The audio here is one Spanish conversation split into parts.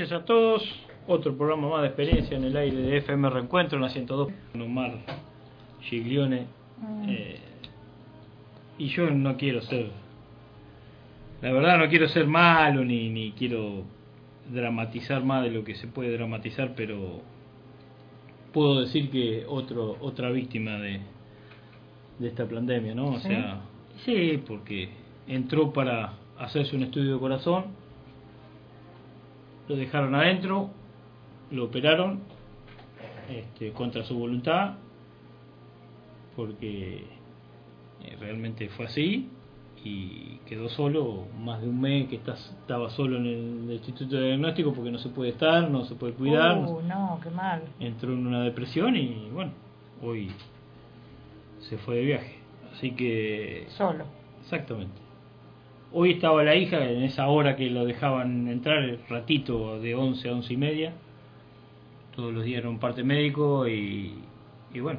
noches a todos. Otro programa más de experiencia en el aire de FM Reencuentro en la 102. Omar Giglione. Y yo no quiero ser, la verdad no quiero ser malo ni quiero dramatizar más de lo que se puede dramatizar, pero puedo decir que otra víctima de esta pandemia, ¿no? O ¿Sí? sea, sí, porque entró para hacerse un estudio de corazón, lo dejaron adentro, lo operaron contra su voluntad, porque realmente fue así, y quedó solo más de un mes que estaba solo en el instituto de diagnóstico porque no se puede estar, no se puede cuidar. No, qué mal. Entró en una depresión y bueno, hoy se fue de viaje. Así que... Solo. Exactamente. Hoy estaba la hija en esa hora que lo dejaban entrar, el ratito de 11 a 11 y media. Todos los días era un parte médico y bueno,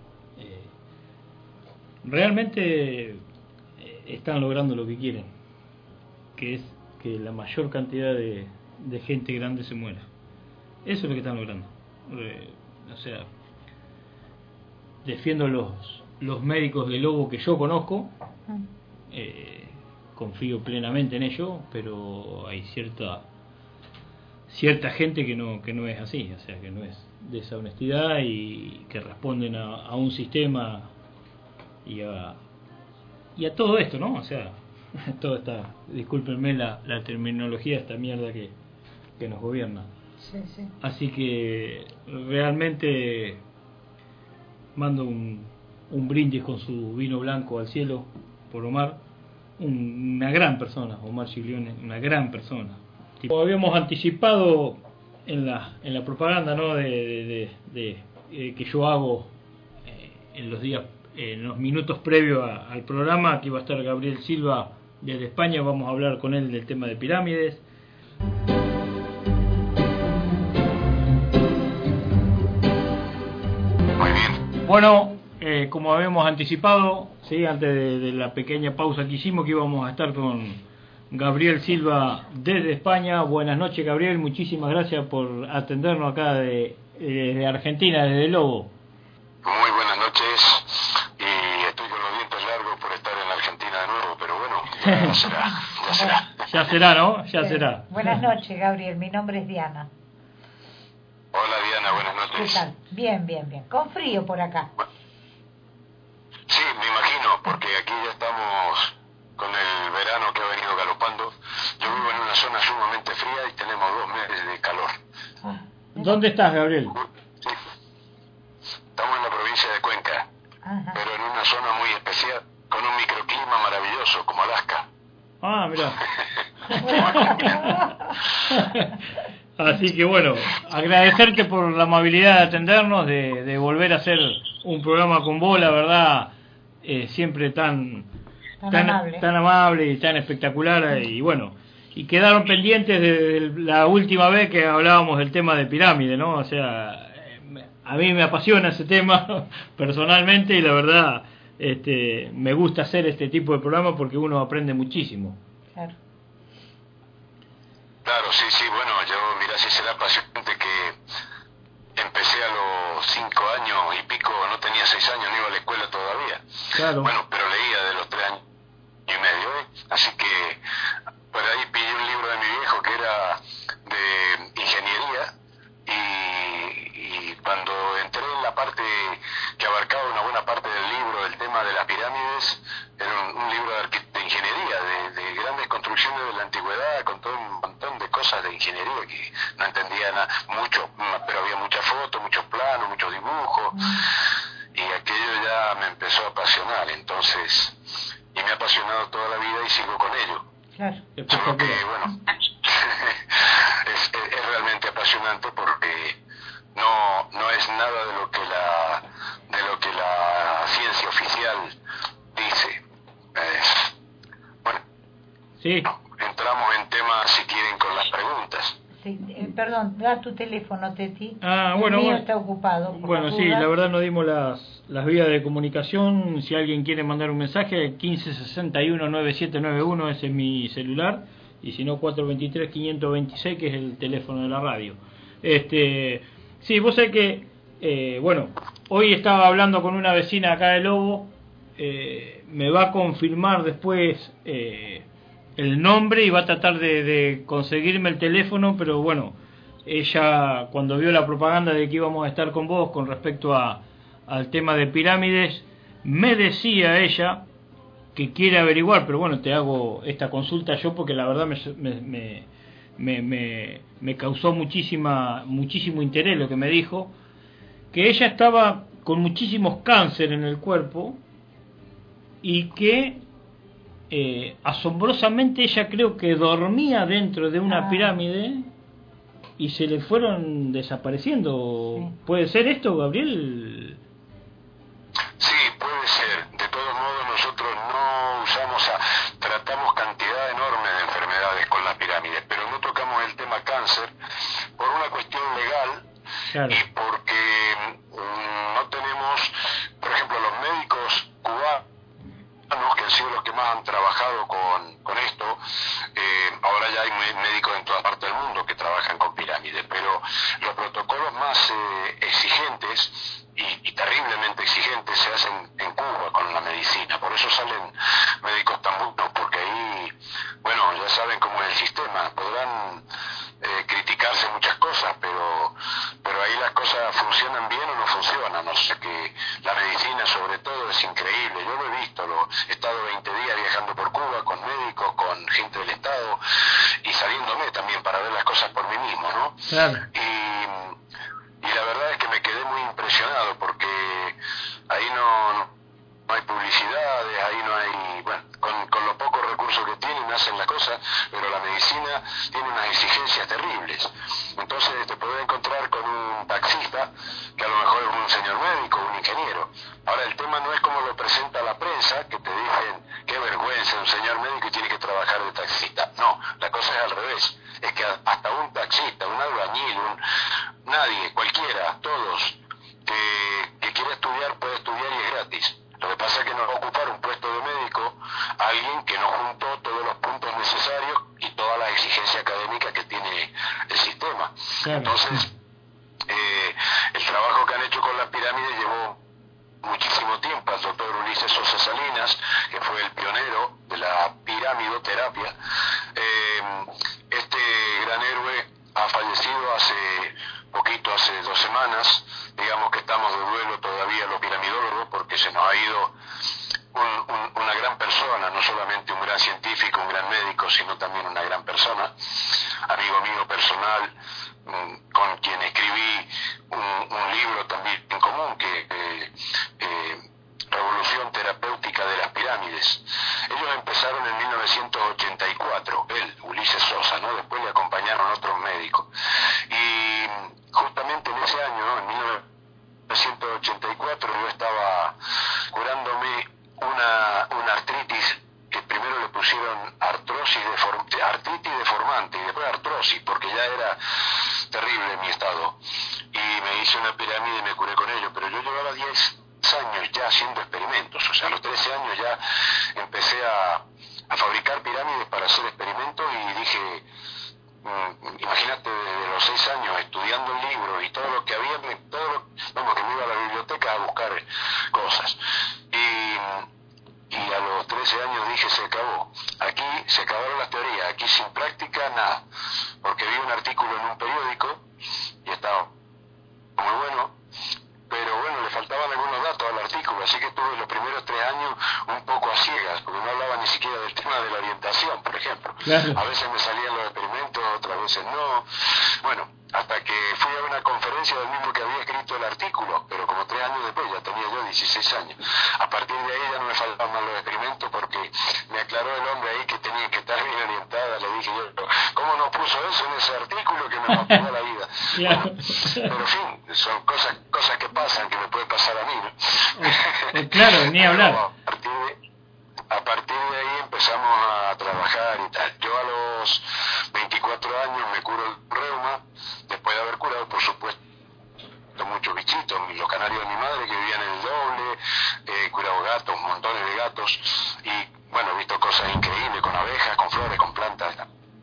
realmente están logrando lo que quieren, que es que la mayor cantidad de gente grande se muera. Eso es lo que están logrando. O sea, defiendo los médicos de Lobo que yo conozco, confío plenamente en ellos, pero hay cierta gente que no es así, o sea, que no es de esa honestidad y que responden a un sistema y a todo esto, ¿no? O sea, todo está, discúlpenme la terminología, esta mierda que nos gobierna. Sí, sí. Así que realmente mando un brindis con su vino blanco al cielo por Omar, una gran persona, Omar Giglione, una gran persona. Como habíamos anticipado en la propaganda, ¿no? de que yo hago en los días, en los minutos previos al programa, aquí va a estar Gabriel Silva desde España. Vamos a hablar con él del tema de pirámides. Muy bien. Bueno, como habíamos anticipado, ¿sí? Antes de la pequeña pausa que hicimos, que íbamos a estar con Gabriel Silva desde España. Buenas noches, Gabriel, muchísimas gracias por atendernos acá de Argentina, desde Lobo. Muy buenas noches, y estoy con los dientes largos por estar en Argentina de nuevo, pero bueno, ya será. Ya será, ¿no? Ya Sí. será. Buenas noches, Gabriel. Mi nombre es Diana. Hola Diana, buenas ¿Qué noches. tal? Bien. Con frío por acá. Sí, me imagino, porque aquí ya estamos con el verano que ha venido galopando. Yo vivo en una zona sumamente fría y tenemos 2 meses de calor. ¿Dónde estás, Gabriel? Sí. Estamos en la provincia de Cuenca, Ajá. pero en una zona muy especial, con un microclima maravilloso, como Alaska. Ah, mirá. Así que bueno, agradecerte por la amabilidad de atendernos, de volver a hacer un programa con vos, la verdad, siempre tan amable y tan espectacular, y bueno, y quedaron pendientes de la última vez que hablábamos del tema de pirámide, ¿no? O sea, a mí me apasiona ese tema personalmente, y la verdad me gusta hacer este tipo de programas porque uno aprende muchísimo. Claro. Claro, sí, bueno, yo, mira, si será apasionante que empecé a los 5 años y pico, no tenía 6 años, no iba a la escuela todavía. Claro. Bueno, pero leía de los 3 años y medio, así que por ahí pillé un libro de mi viejo que era de ingeniería, y cuando entré en la parte que abarcaba una buena parte del libro, del tema de las pirámides, era un libro de ingeniería, de grandes construcciones de la antigüedad, con todo un montón de cosas de ingeniería que no entendía nada, mucho, pero había muchas fotos, muchos planos, muchos dibujos, y aquello ya me empezó a apasionar, entonces, y me ha apasionado toda la vida y sigo con ello. Claro. Solo que, bueno, es realmente apasionante porque no es nada de lo que la ciencia oficial dice. Bueno, Sí. entramos en temas, si quieren, con las preguntas. Sí, perdón, da tu teléfono, Teti. Bueno, El mío bueno. está ocupado. Bueno, sí, la verdad no dimos las vías de comunicación. Si alguien quiere mandar un mensaje, 1561-9791, ese es mi celular. y si no 423-526, que es el teléfono de la radio. Sí, vos sabés que, bueno, hoy estaba hablando con una vecina acá de Lobo, me va a confirmar después el nombre y va a tratar de conseguirme el teléfono, pero bueno, ella cuando vio la propaganda de que íbamos a estar con vos con respecto al tema de pirámides, me decía ella que quiere averiguar, pero bueno, te hago esta consulta yo porque la verdad me causó muchísimo interés lo que me dijo, que ella estaba con muchísimos cáncer en el cuerpo y que asombrosamente ella creo que dormía dentro de una pirámide y se le fueron desapareciendo. Sí. ¿Puede ser esto, Gabriel? Sí, puede ser. De todos modos, nosotros no tratamos cantidad enorme de enfermedades con las pirámides, pero no tocamos el tema cáncer por una cuestión legal. Claro. Y porque no tenemos, por ejemplo, los médicos cubanos, que han sido los que más han trabajado con esto, ahora ya hay médicos en toda parte del mundo que trabajan con pirámides, pero los protocolos más exigentes y terriblemente exigentes se hacen en Cuba con la medicina. Por eso salen médicos tan buenos, porque ahí, bueno, ya saben cómo es el sistema. Podrán criticarse muchas cosas, pero ahí las cosas funcionan bien o no funcionan. O sea que la medicina sobre todo es increíble. Yo lo he visto, he estado 20 días viajando por Cuba con médicos, con gente del Estado y saliéndome también para ver las cosas por mí mismo, ¿no? Claro. Y la verdad es que me quedé muy impresionado porque ahí no hay publicidades, ahí no hay, bueno, con los pocos recursos que tienen hacen las cosas, pero la medicina tiene unas exigencias terribles. Entonces te podés encontrar con un taxista que a lo mejor es un señor médico, un ingeniero. Ahora el tema no es como lo presenta la prensa, que te dicen qué vergüenza un señor médico y tiene que trabajar de taxista. No, la cosa es al revés. Es que hasta un taxista, un albañil, nadie, cualquiera, todos que quiera estudiar puede estudiar y es gratis. Lo que pasa es que no va a ocupar un puesto de médico alguien que no juntó todos los puntos necesarios y todas las exigencias académicas que tiene el sistema. Claro. Entonces, el trabajo que han hecho con las pirámides llevó muchísimo tiempo. Al doctor Ulises Sosa Salinas, que fue el pionero de la piramidoterapia, este gran héroe ha fallecido hace 2 semanas. Digamos que estamos de duelo todavía los piramidólogos porque se nos ha ido una gran persona, no solamente un gran científico, un gran médico, sino también una gran persona, amigo mío personal, con quien escribí un libro también en común, Revolución Terapéutica de las Pirámides. Ellos empezaron en 1984, él, Ulises Sosa, ¿no? Después le acompañaron otros médicos. Y justamente en ese año, en 1984, yo estaba curándome una artritis que primero le pusieron artritis deformante y después artrosis, porque ya era terrible mi estado. Y me hice una pirámide y me curé con ello, pero yo llevaba 10 años ya haciendo experimentos. O sea, a los 13 años ya empecé a fabricar pirámides para hacer experimentos y dije, imagínate, desde los 6 años estudiando el libro y todo lo que había, que me iba a la biblioteca a buscar cosas. Y a los 13 años dije, se acabó. Aquí se acabaron las teorías, aquí sin práctica nada. Porque vi un artículo en un periódico y estaba muy bueno, pero bueno, le faltaban algunos datos al artículo, así que tuve los primeros 3 años un poco a ciegas, porque no hablaba ni siquiera del tema de la orientación, por ejemplo. Claro. A veces me salían los experimentos, otras veces no. Bueno, hasta que fui a una conferencia del mismo que había escrito el artículo, pero como 3 años después, ya tenía yo 16 años. A partir de ahí ya no me faltaban más los experimentos porque me aclaró el hombre ahí que tenía que estar bien orientada. Le dije yo, ¿cómo no puso eso en ese artículo que me motivó la vida? Claro. Bueno, pero en fin, son cosas que pasan, que me puede pasar a mí, ¿no? Claro, ni hablar. A partir de ahí empezamos a trabajar y tal. Yo a los 24 años me curo el reuma, después de haber curado, por supuesto, muchos bichitos, los canarios de mi madre que vivían en el doble, he curado gatos, montones de gatos, y bueno, he visto cosas increíbles con abejas, con flores, con plantas.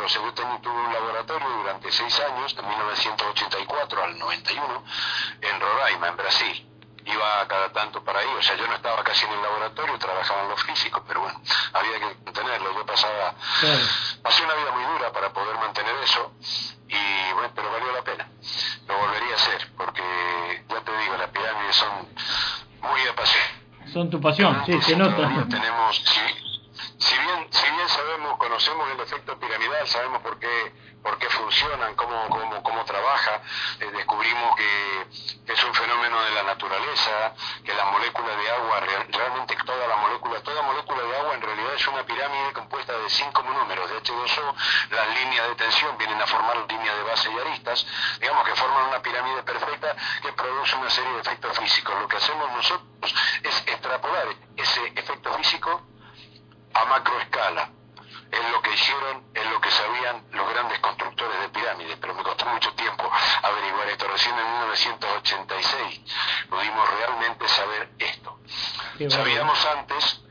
o sea, tuve un laboratorio durante 6 años, de 1984 al 91, en Roraima, en Brasil. Iba cada tanto para ahí, o sea, yo no estaba casi en el laboratorio, trabajaba en los físicos, pero bueno, había que mantenerlo. Yo pasé una vida muy dura para poder mantener eso, y bueno, pero valió la pena. Lo volvería a hacer, porque ya te digo, las pirámides son muy apasionantes. Son tu pasión, sí, se nota. Tenemos, si bien sabemos, conocemos el efecto piramidal, sabemos por qué funcionan, cómo trabaja, descubrimos que es un fenómeno de la naturaleza, que la molécula de agua, realmente toda molécula de agua en realidad es una pirámide compuesta de 5 números de H2O. Las líneas de tensión vienen a formar líneas de base y aristas, digamos que forman una pirámide perfecta que produce una serie de efectos físicos. Lo que hacemos nosotros es extrapolar ese efecto físico a macroescala. Es lo que hicieron, es lo que sabían los grandes constructores de pirámides, pero me costó mucho tiempo averiguar esto. Recién en 1986 pudimos realmente saber esto. Sabíamos antes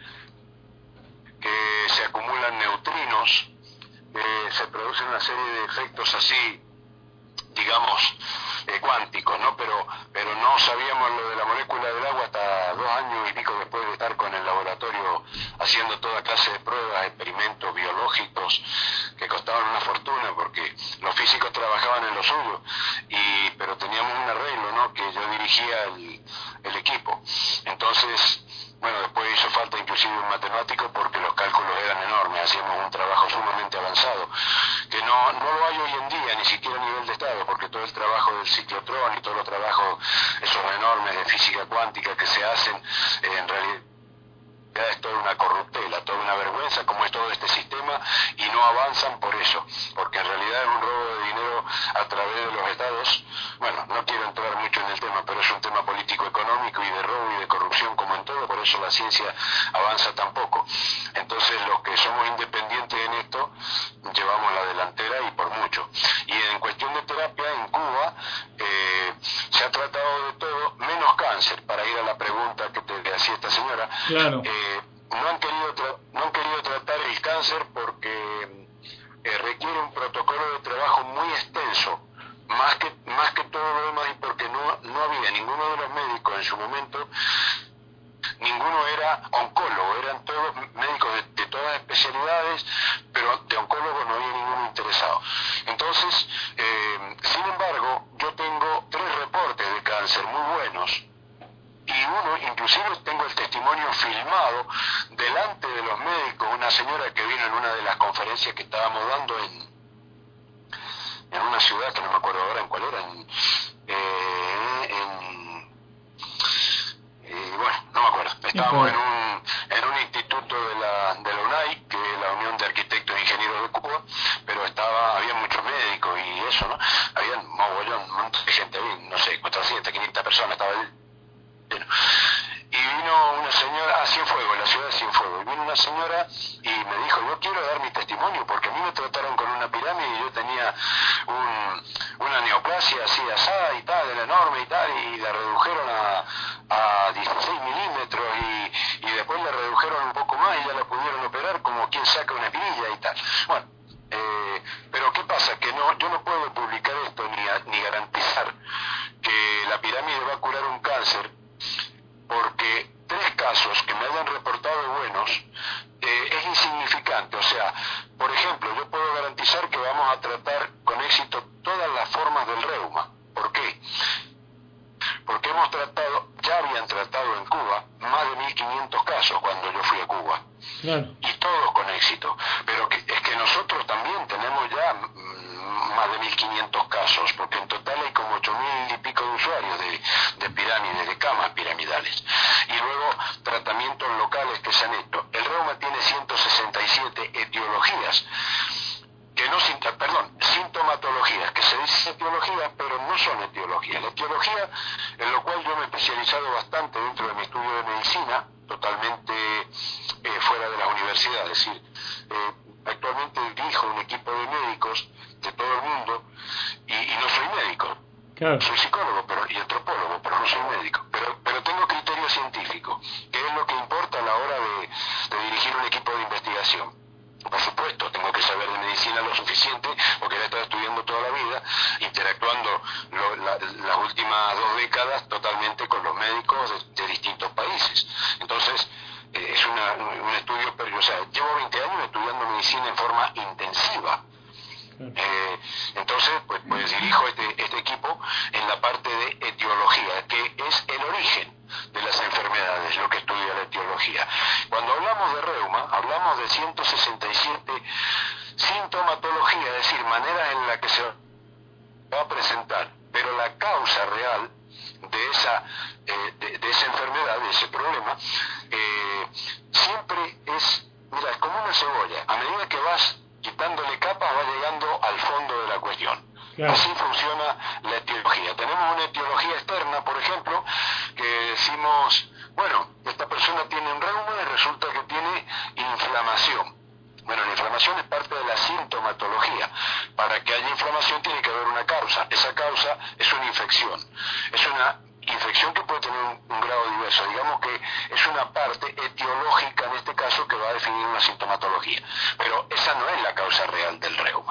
que se acumulan neutrinos, que se producen una serie de efectos así, digamos, cuánticos, ¿no? Pero no sabíamos lo de la molécula del agua hasta 2 años y pico después de estar con el laboratorio haciendo toda clase de pruebas, experimentos biológicos que costaban una fortuna, porque los físicos trabajaban en lo suyo, pero teníamos un arreglo, ¿no? Que yo dirigía el equipo. Entonces, bueno, después hizo falta inclusive un matemático porque los cálculos eran enormes, hacíamos un trabajo sumamente avanzado, que no lo hay hoy en día, ni siquiera a nivel de Estado, porque todo el trabajo del ciclotrón y todos los trabajos, esos enormes de física cuántica que se hacen, en realidad es toda una corruptela, toda una vergüenza como es todo este sistema, y no avanzan por eso, porque en realidad es un robo de dinero a través de los estados. Bueno, no quiero entrar mucho en el tema, pero es un tema político-económico y de robo y de corrupción como en todo, por eso la ciencia avanza tan poco. Entonces los que somos independientes en esto llevamos la delantera y por mucho. Y en cuestión de terapia en Cuba se ha tratado de todo menos cáncer, para ir a la pregunta que te hacía esta señora. Claro. No han querido tratar el cáncer porque requiere un protocolo de trabajo muy extenso, más que todo lo demás, y porque no había ninguno de los médicos en su momento, ninguno era oncólogo, eran todos médicos de todas especialidades, pero de oncólogos no había ninguno interesado. Entonces, sin embargo, yo tengo 3 reportes de cáncer muy buenos, y uno, inclusive tengo el testimonio filmado delante de los médicos, una señora que vino en una de las conferencias que estábamos dando en una ciudad que no me acuerdo ahora en cuál era, bueno, no me acuerdo, estábamos en un instituto de la UNAI, que es la Unión de Arquitectos e Ingenieros de Cuba, pero había muchos médicos y eso, ¿no? Había un montón de gente, no sé, 400, 500 personas, estaba lleno. Y vino una señora a Cienfuegos, en la ciudad de Cienfuegos, y vino una señora y me dijo: yo quiero dar mi testimonio porque a mí me trataron con una pirámide y yo tenía una neoplasia así asada y tal, era enorme y tal, y la redujeron a 16 milímetros y después la redujeron un poco más y ya la pudieron operar como quien saca una espinilla y tal. Bueno, pero ¿qué pasa? Que yo no puedo publicar esto ni garantizar que la pirámide va a curar un cáncer, porque 3 casos que me hayan reportado buenos es insignificante. O sea, por ejemplo, yo puedo garantizar que vamos a tratar con éxito todas las formas del reuma. ¿Por qué? Porque ya habían tratado en Cuba más de 1.500 casos cuando yo fui a Cuba. Claro. Y todos con éxito. Pero es que nosotros también tenemos ya más de 1.500 casos, porque en total hay como 8.000 y pico de usuarios de pirámides, de camas piramidales. Y luego tratamientos locales que se han hecho. El reuma tiene 167 etiologías, sintomatologías, que se dice etiologías, pero no son etiologías. La etiología, en lo cual yo me he especializado bastante dentro de mi estudio de medicina, totalmente fuera de la universidad, es decir, actualmente dirijo un equipo de médicos de todo el mundo y no soy médico. Claro. Soy psicólogo y antropólogo, pero no soy médico. Pero tengo criterio científico, que es lo que importa a la hora de dirigir un equipo de investigación. Por supuesto, tengo que saber de medicina medicina lo suficiente, porque él ha estado estudiando toda la vida, interactuando las últimas 2 décadas totalmente con los médicos de distintos países. Entonces, es un estudio, o sea, llevo 20 años estudiando medicina en forma intensiva. Entonces, pues dirijo este equipo en la parte de etiología, que es el origen de las enfermedades, lo que estudia la etiología. Cuando hablamos de reuma, hablamos de 167 sintomatología, es decir, maneras en la que se va a presentar, pero la causa real de esa enfermedad, de ese problema, siempre es, mira, es como una cebolla. A medida que vas quitándole capas, va llegando al fondo de la cuestión. Claro. Así funciona la etiología. Tenemos una etiología externa, por ejemplo, que decimos, bueno, esta persona tiene un reuma y resulta que tiene inflamación. Bueno, la inflamación es parte de la sintomatología. Para que haya inflamación tiene que haber una causa. Esa causa es una infección. Es una infección que puede tener un grado diverso. Digamos que es una parte etiológica, en este caso, que va a definir una sintomatología. Pero esa no es la causa real del reuma.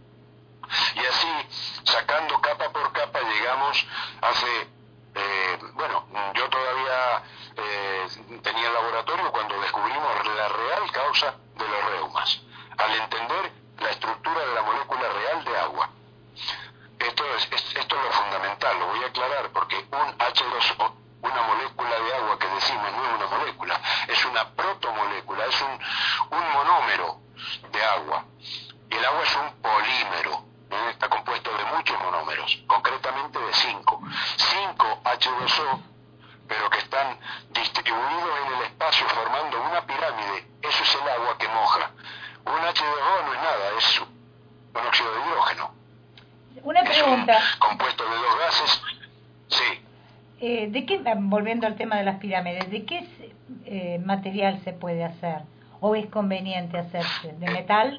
Y así, sacando capa por capa, llegamos hace... bueno, yo todavía tenía el laboratorio cuando descubrimos la real causa de los reumas, al entender la estructura de la molécula real de agua. Esto es lo fundamental, lo voy a aclarar, porque un H2O, una molécula de agua que decimos no es una molécula, es una protomolécula, es un monómero de agua. El agua es un polímero, está compuesto de muchos monómeros, concretamente de 5 H2O, pero que están distribuidos en el espacio formando una pirámide. Eso es el agua que moja. Un H2O no es nada, es monóxido de hidrógeno. Una pregunta. Es un compuesto de 2 gases. Sí. ¿De qué, volviendo al tema de las pirámides, de qué material se puede hacer? ¿O es conveniente hacerse? ¿De metal?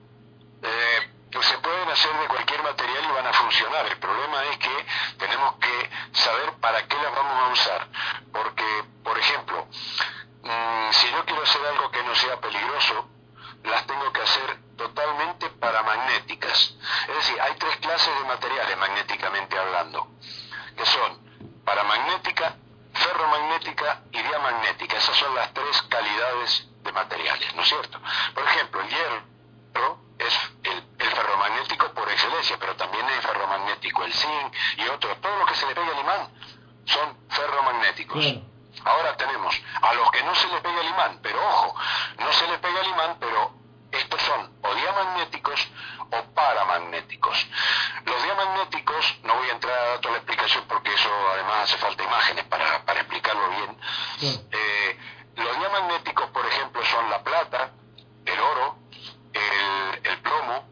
Pues se pueden hacer de cualquier material y van a funcionar. El problema es que tenemos que saber para qué las vamos a usar. Porque, por ejemplo, si yo quiero hacer algo que no sea peligroso, las tengo que hacer totalmente paramagnéticas. Es decir, hay 3 clases de materiales magnéticamente hablando, que son paramagnética, ferromagnética y diamagnética. Esas son las 3 calidades de materiales, ¿no es cierto? Por ejemplo, el hierro es el ferromagnético por excelencia, pero también es ferromagnético el zinc y otro. Todo lo que se le pega al imán son ferromagnéticos. Ahora tenemos a los que no se le pega el imán, pero ojo, no se le pega el imán, pero estos son o diamagnéticos o paramagnéticos. Los diamagnéticos, no voy a entrar a toda la explicación porque eso además hace falta imágenes para explicarlo bien. Los diamagnéticos, por ejemplo, son la plata, el oro, el plomo,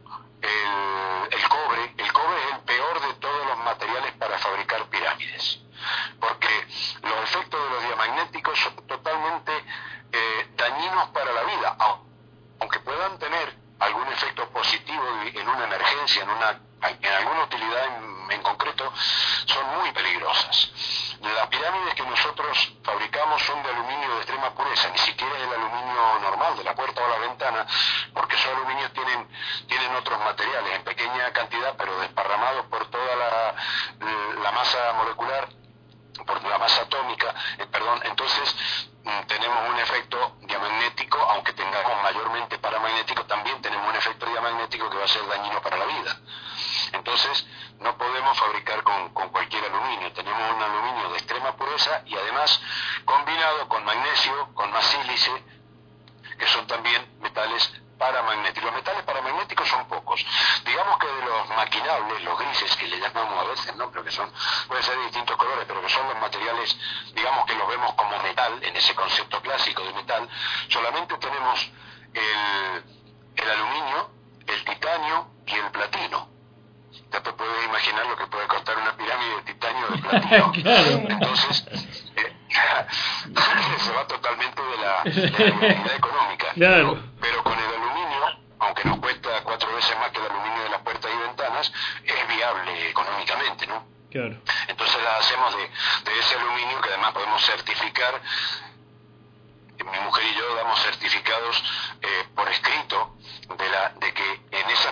el cobre. El cobre es el peor de todos los materiales para fabricar pirámides, porque los efectos de los diamagnéticos son totalmente dañinos para la vida, aunque puedan tener algún efecto positivo en una emergencia, en alguna utilidad en concreto, son muy peligrosas. Las pirámides que nosotros fabricamos son de aluminio de extrema pureza, ni siquiera es el aluminio normal de la puerta o la ventana, porque esos aluminios tienen otros materiales en pequeña cantidad, pero desparramados por toda la masa molecular, por la masa atómica, entonces tenemos un efecto diamagnético, aunque tengamos mayormente paramagnético, también tenemos un efecto diamagnético que va a ser dañino para la vida. Entonces no podemos fabricar con cualquier aluminio, tenemos un aluminio de extrema pureza y además combinado con magnesio, con más sílice, que son también metales paramagnéticos. Los metales paramagnéticos son pocos. Digamos que de los maquinables, los grises que le llamamos a veces, ¿no? Pero que pueden ser de distintos colores, pero que son los materiales, digamos que los vemos como metal, en ese concepto clásico de metal, solamente tenemos el aluminio, el titanio y el platino. Ya te puedes imaginar lo que puede costar una pirámide de titanio o de platino. Claro. Entonces, se va totalmente de la viabilidad económica. Claro. Pero con el aluminio, aunque nos cuesta 4 veces más que el aluminio de las puertas y ventanas, es viable económicamente, ¿no? Claro. Entonces la hacemos de ese aluminio, que además podemos certificar. Mi mujer y yo damos certificados por escrito de que en esa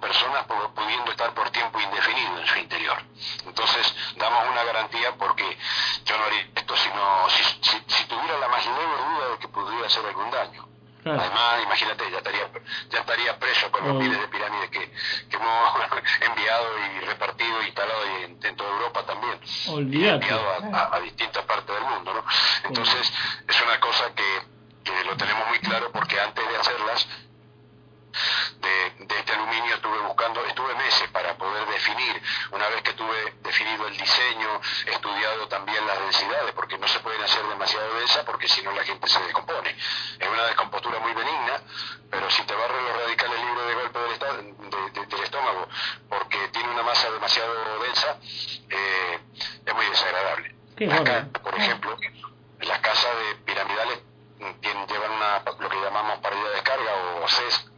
personas pudiendo estar por tiempo indefinido en su interior. Entonces damos una garantía porque yo no haría esto si tuviera la más leve duda de que pudiera hacer algún daño. Claro. Además, imagínate, ya estaría preso con los miles de pirámides que hemos enviado y repartido e instalado en toda Europa también. Olvídate. Enviado a distintas partes del mundo, ¿no? Entonces, es una cosa que lo tenemos muy claro, porque antes de hacerlas, de este aluminio estuve meses para poder definir. Una vez que tuve definido el diseño, estudiado también las densidades, porque no se pueden hacer demasiado densas, porque si no la gente se descompone. Es una descompostura muy benigna, pero si te barren los radicales libres de golpe del estómago, porque tiene una masa demasiado densa, es muy desagradable. Por ejemplo, las casas de piramidales llevan lo que llamamos pared de descarga o CES,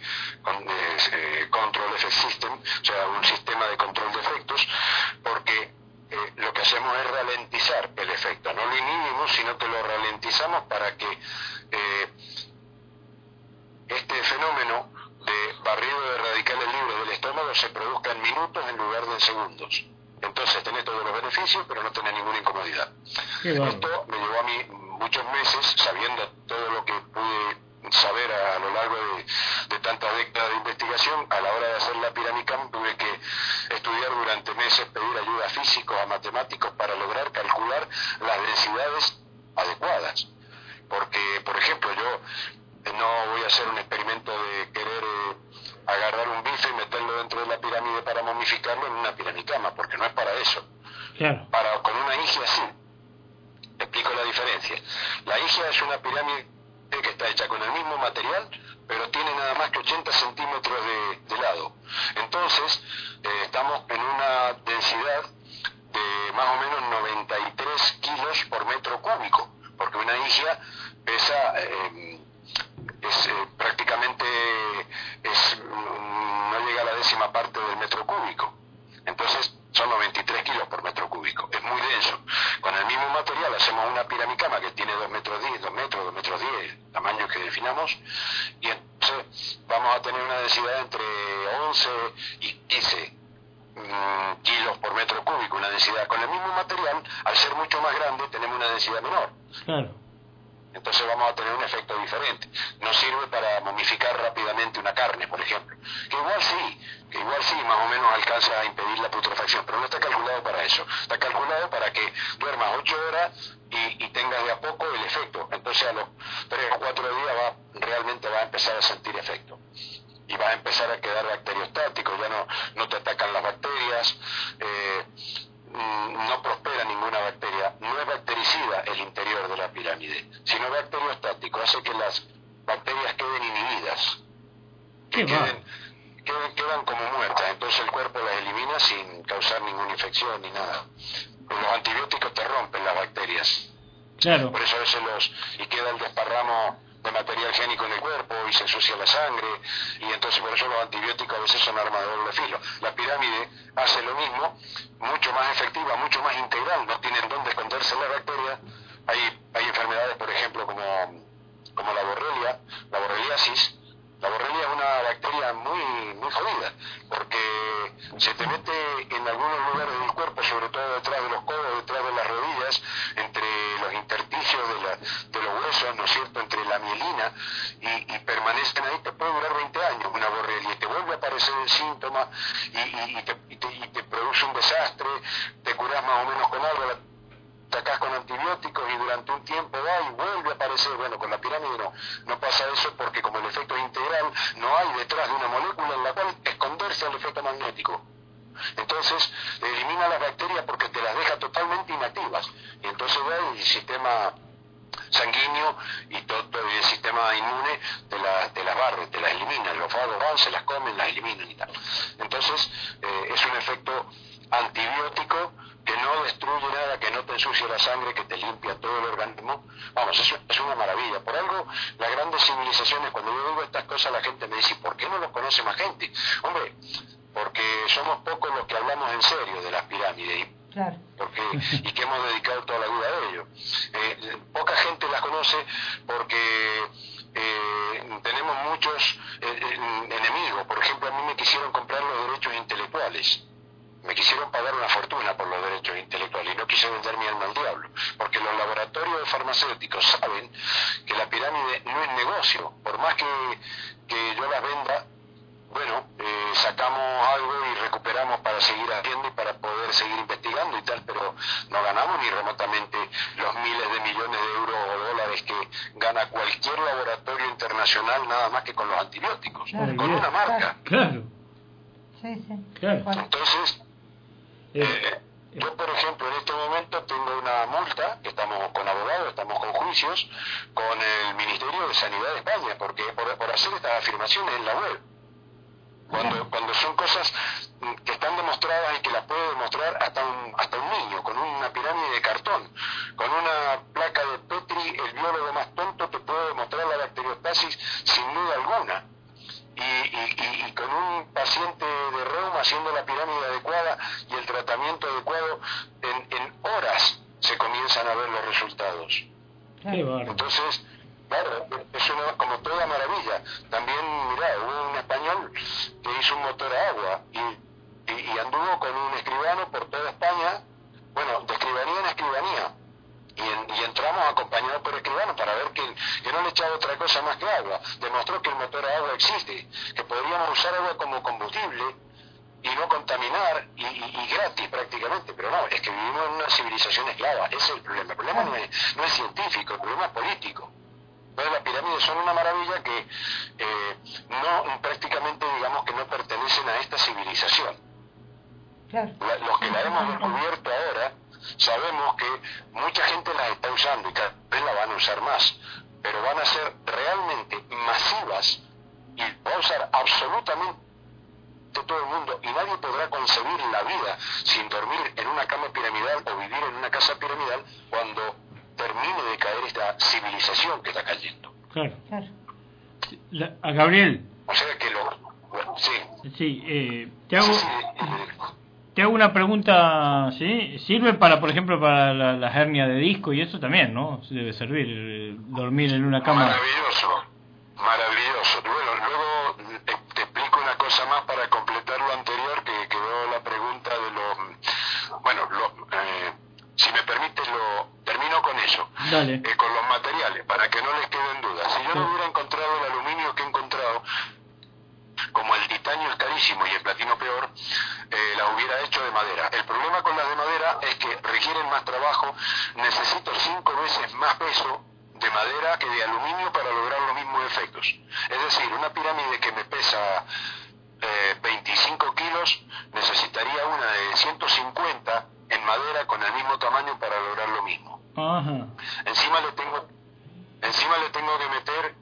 Control Effect System, o sea, un sistema de control de efectos, porque lo que hacemos es ralentizar el efecto. No lo inhibimos, sino que lo ralentizamos para que este fenómeno de barrido de radicales libres del estómago se produzca en minutos en lugar de en segundos. Entonces tenés todos los beneficios, pero no tenés ninguna incomodidad. Esto me llevó a mí muchos meses, sabiendo todo lo que pude saber a lo largo de tantas décadas de investigación. A la hora de hacer la Pyramicam tuve que estudiar durante meses, pedir ayuda a físicos, a matemáticos, para lograr calcular las densidades adecuadas. Porque, por ejemplo, yo no voy a hacer un experimento de querer agarrar un bife y meterlo dentro de la pirámide para momificarlo en una piramicama, porque no es para eso. Claro. Con una IGIA sí. Te explico la diferencia. La IGIA es una pirámide que está hecha con el mismo material, pero tiene nada más que 80 centímetros de lado. Entonces, estamos en una densidad de más o menos 93 kilos por metro cúbico, porque una IGIA pesa, prácticamente no llega a la décima parte del metro cúbico. Entonces, son 93 kilos por metro cúbico. Es muy denso. Con el mismo material hacemos una piramicama que tiene 2 metros 10, tamaño que definamos, y entonces vamos a tener una densidad entre 11 y 15 kilos por metro cúbico, una densidad. Con el mismo material, al ser mucho más grande, tenemos una densidad menor. Claro. Entonces vamos a tener un efecto diferente. No sirve para momificar rápidamente una carne, por ejemplo. Que igual sí, más o menos alcanza a impedir la putrefacción, pero no está calculado para eso. Está calculado para que duermas 8 horas y tengas de a poco el efecto. Entonces a los 3 o 4 días realmente va a empezar a sentir efecto. Y va a empezar a quedar bacteriostático, ya no te atacan las bacterias. No prospera ninguna bacteria, no es bactericida el interior de la pirámide, sino bacteriostático, hace que las bacterias queden inhibidas, quedan como muertas, entonces el cuerpo las elimina sin causar ninguna infección ni nada. Los antibióticos te rompen las bacterias, claro. Por eso a veces y queda el desparramo de material génico en el cuerpo y se ensucia la sangre, y entonces por eso los antibióticos a veces son armas de doble filo. La pirámide hace lo mismo, mucho más efectiva, mucho más integral, no tienen dónde esconderse las bacterias. Hay enfermedades, por ejemplo, como la borreliasis. La borrelia es una bacteria muy jodida, porque se te mete en algunos lugares del cuerpo, sobre todo detrás de los codos, detrás de las rodillas, entre los intersticios de los huesos, ¿no es cierto?, entre la mielina, y permanecen ahí. Te puede durar 20 años una borrelia, y te vuelve a aparecer el síntoma, y te produce un desastre, te curas más o menos con algo, sacás con antibióticos y durante un tiempo va y vuelve a aparecer. Bueno, con la pirámide no pasa eso, porque como el efecto es integral, no hay detrás de una molécula en la cual esconderse al efecto magnético. Entonces elimina las bacterias porque te las deja totalmente inactivas, y entonces va el sistema sanguíneo y todo el sistema inmune te las barre, te las elimina. Los vagos van, se las comen, las eliminan y tal. Entonces es un efecto antibiótico que no destruye nada, que no te ensucia la sangre, que te limpia todo el organismo. Vamos, eso es una maravilla. Por algo, las grandes civilizaciones, cuando yo digo estas cosas, la gente me dice, ¿por qué no los conoce más gente? Hombre, porque somos pocos los que hablamos en serio de las pirámides, claro, y que hemos dedicado toda la vida a ello. Poca gente las conoce porque tenemos muchos enemigos. Por ejemplo, a mí me quisieron materiales. Me quisieron pagar una fortuna por los derechos intelectuales y no quise vender mi alma al diablo, porque los laboratorios farmacéuticos saben que la pirámide no es negocio. Por más que yo las venda, bueno, sacamos algo y recuperamos para seguir haciendo y para poder seguir investigando y tal, pero no ganamos ni remotamente los miles de millones de euros o dólares que gana cualquier laboratorio internacional nada más que con los antibióticos, Claro, con una marca. Claro. Sí, sí. Claro. Entonces, yo por ejemplo en este momento tengo una multa, que estamos con abogados, estamos con juicios, con el Ministerio de Sanidad de España, porque por hacer estas afirmaciones en la web. Cuando son cosas que están demostradas y que las puede demostrar hasta un niño, con una pirámide de cartón, con una placa de Petri, el biólogo más tonto te puede demostrar la bacteriostasis sin duda alguna. Y con un paciente de reuma haciendo la pirámide adecuada y el tratamiento adecuado, en horas se comienzan a ver los resultados. Qué bárbaro. Entonces, claro, es como toda maravilla. También, mirá, hubo un español que hizo un motor a agua y anduvo con un escribano por toda España, bueno, de escribanía en escribanía. Y entramos acompañados por escribano para ver que no le echaba otra cosa más que agua. Demostró que el motor a agua existe, que podríamos usar agua como combustible y no contaminar y gratis prácticamente, pero no, es que vivimos en una civilización esclava. Ese es el problema. El problema no es científico, el problema es político. Entonces las pirámides son una maravilla que no prácticamente digamos que no pertenecen a esta civilización. Claro. Los que la hemos descubierto ahora sabemos que mucha gente las está usando y cada vez la van a usar más, pero van a ser realmente masivas y va a usar absolutamente todo el mundo y nadie podrá concebir la vida sin dormir en una cama piramidal o vivir en una casa piramidal cuando termine de caer esta civilización que está cayendo. Claro. Claro. A Gabriel. O sea que Sí, te hago una pregunta, ¿sí? ¿Sirve para, por ejemplo, para la hernia de disco y eso también, ¿no? Debe servir dormir en una cama. Maravilloso. Bueno, luego te explico una cosa más para completar lo anterior, que quedó la pregunta de los... Bueno, si me permites, termino con eso. Dale. Con los materiales, para que no les queden dudas. Si yo no hubiera encontrado el aluminio que he encontrado, como el titanio es carísimo y el platino peor, las hubiera hecho de madera. El problema con las de madera es que requieren más trabajo, necesito 5 veces más peso de madera que de aluminio para lograr los mismos efectos. Es decir, una pirámide que me pesa 25 kilos, necesitaría una de 150 en madera con el mismo tamaño para lograr lo mismo. Ajá. Encima le tengo que meter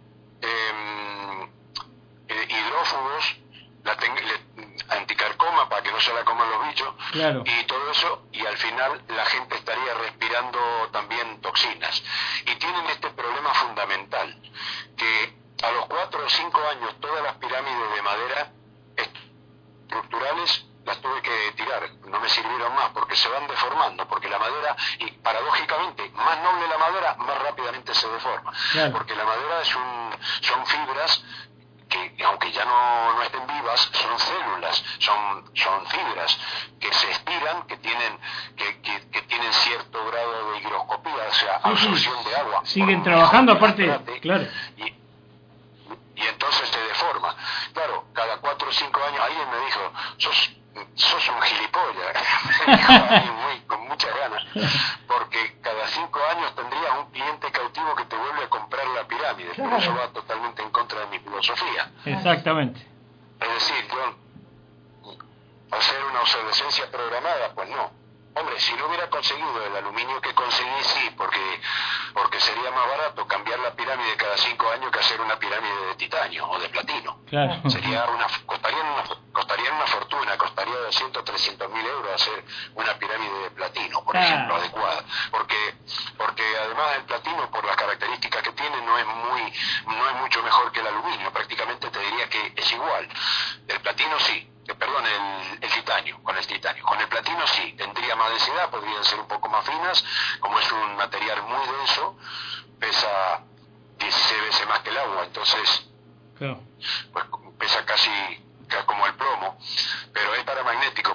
hidrófugos, anticarcoma para que no se la coman los bichos, claro. Y todo eso, y al final la gente estaría respirando también toxinas. Y tienen este problema fundamental, que a los 4 o 5 años todas las pirámides de madera estructurales las tuve que tirar, no me sirvieron más porque se van deformando, porque la madera, y paradójicamente, más noble la madera, más rápidamente se deforma, claro. Porque la madera son fibras que aunque ya no estén vivas, son células, son fibras que se estiran, que tienen cierto grado de higroscopía, o sea, absorción de agua. Siguen trabajando aparte, claro. Y entonces se deforma. Claro, cada 4 o 5 años alguien me dijo, sos un gilipollas, me dijo alguien con muchas ganas, porque cada 5 años tendrías un cliente cautivo que te vuelve a comprar la pirámide, pero eso va totalmente en contra de mi filosofía. Exactamente. Es decir, yo hacer una obsolescencia programada, pues no. Hombre, si no hubiera conseguido el aluminio que conseguí, sí, porque sería más barato cambiar la pirámide cada 5 años que hacer una pirámide de titanio o de platino. Claro. Costarían una fortuna, costaría 200 o 300 mil euros hacer una pirámide de platino, por ejemplo, adecuada. Porque además el platino, por las características que tiene, no es mucho mejor que el aluminio, prácticamente te diría que es igual. El platino sí. Perdón, el titanio. Con el platino sí, tendría más densidad, podrían ser un poco más finas, como es un material muy denso, pesa 16 veces más que el agua, entonces claro. Pues pesa casi como el plomo, pero es paramagnético,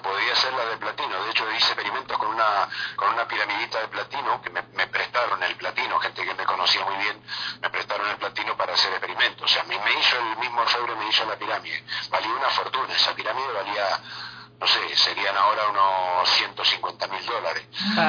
hacerla de platino. De hecho, hice experimentos con una piramidita de platino, que me prestaron el platino, gente que me conocía muy bien, me prestaron el platino para hacer experimentos. O sea, me hizo el mismo orfebre, me hizo la pirámide. Valía una fortuna, esa pirámide valía, no sé, serían ahora unos $150.000.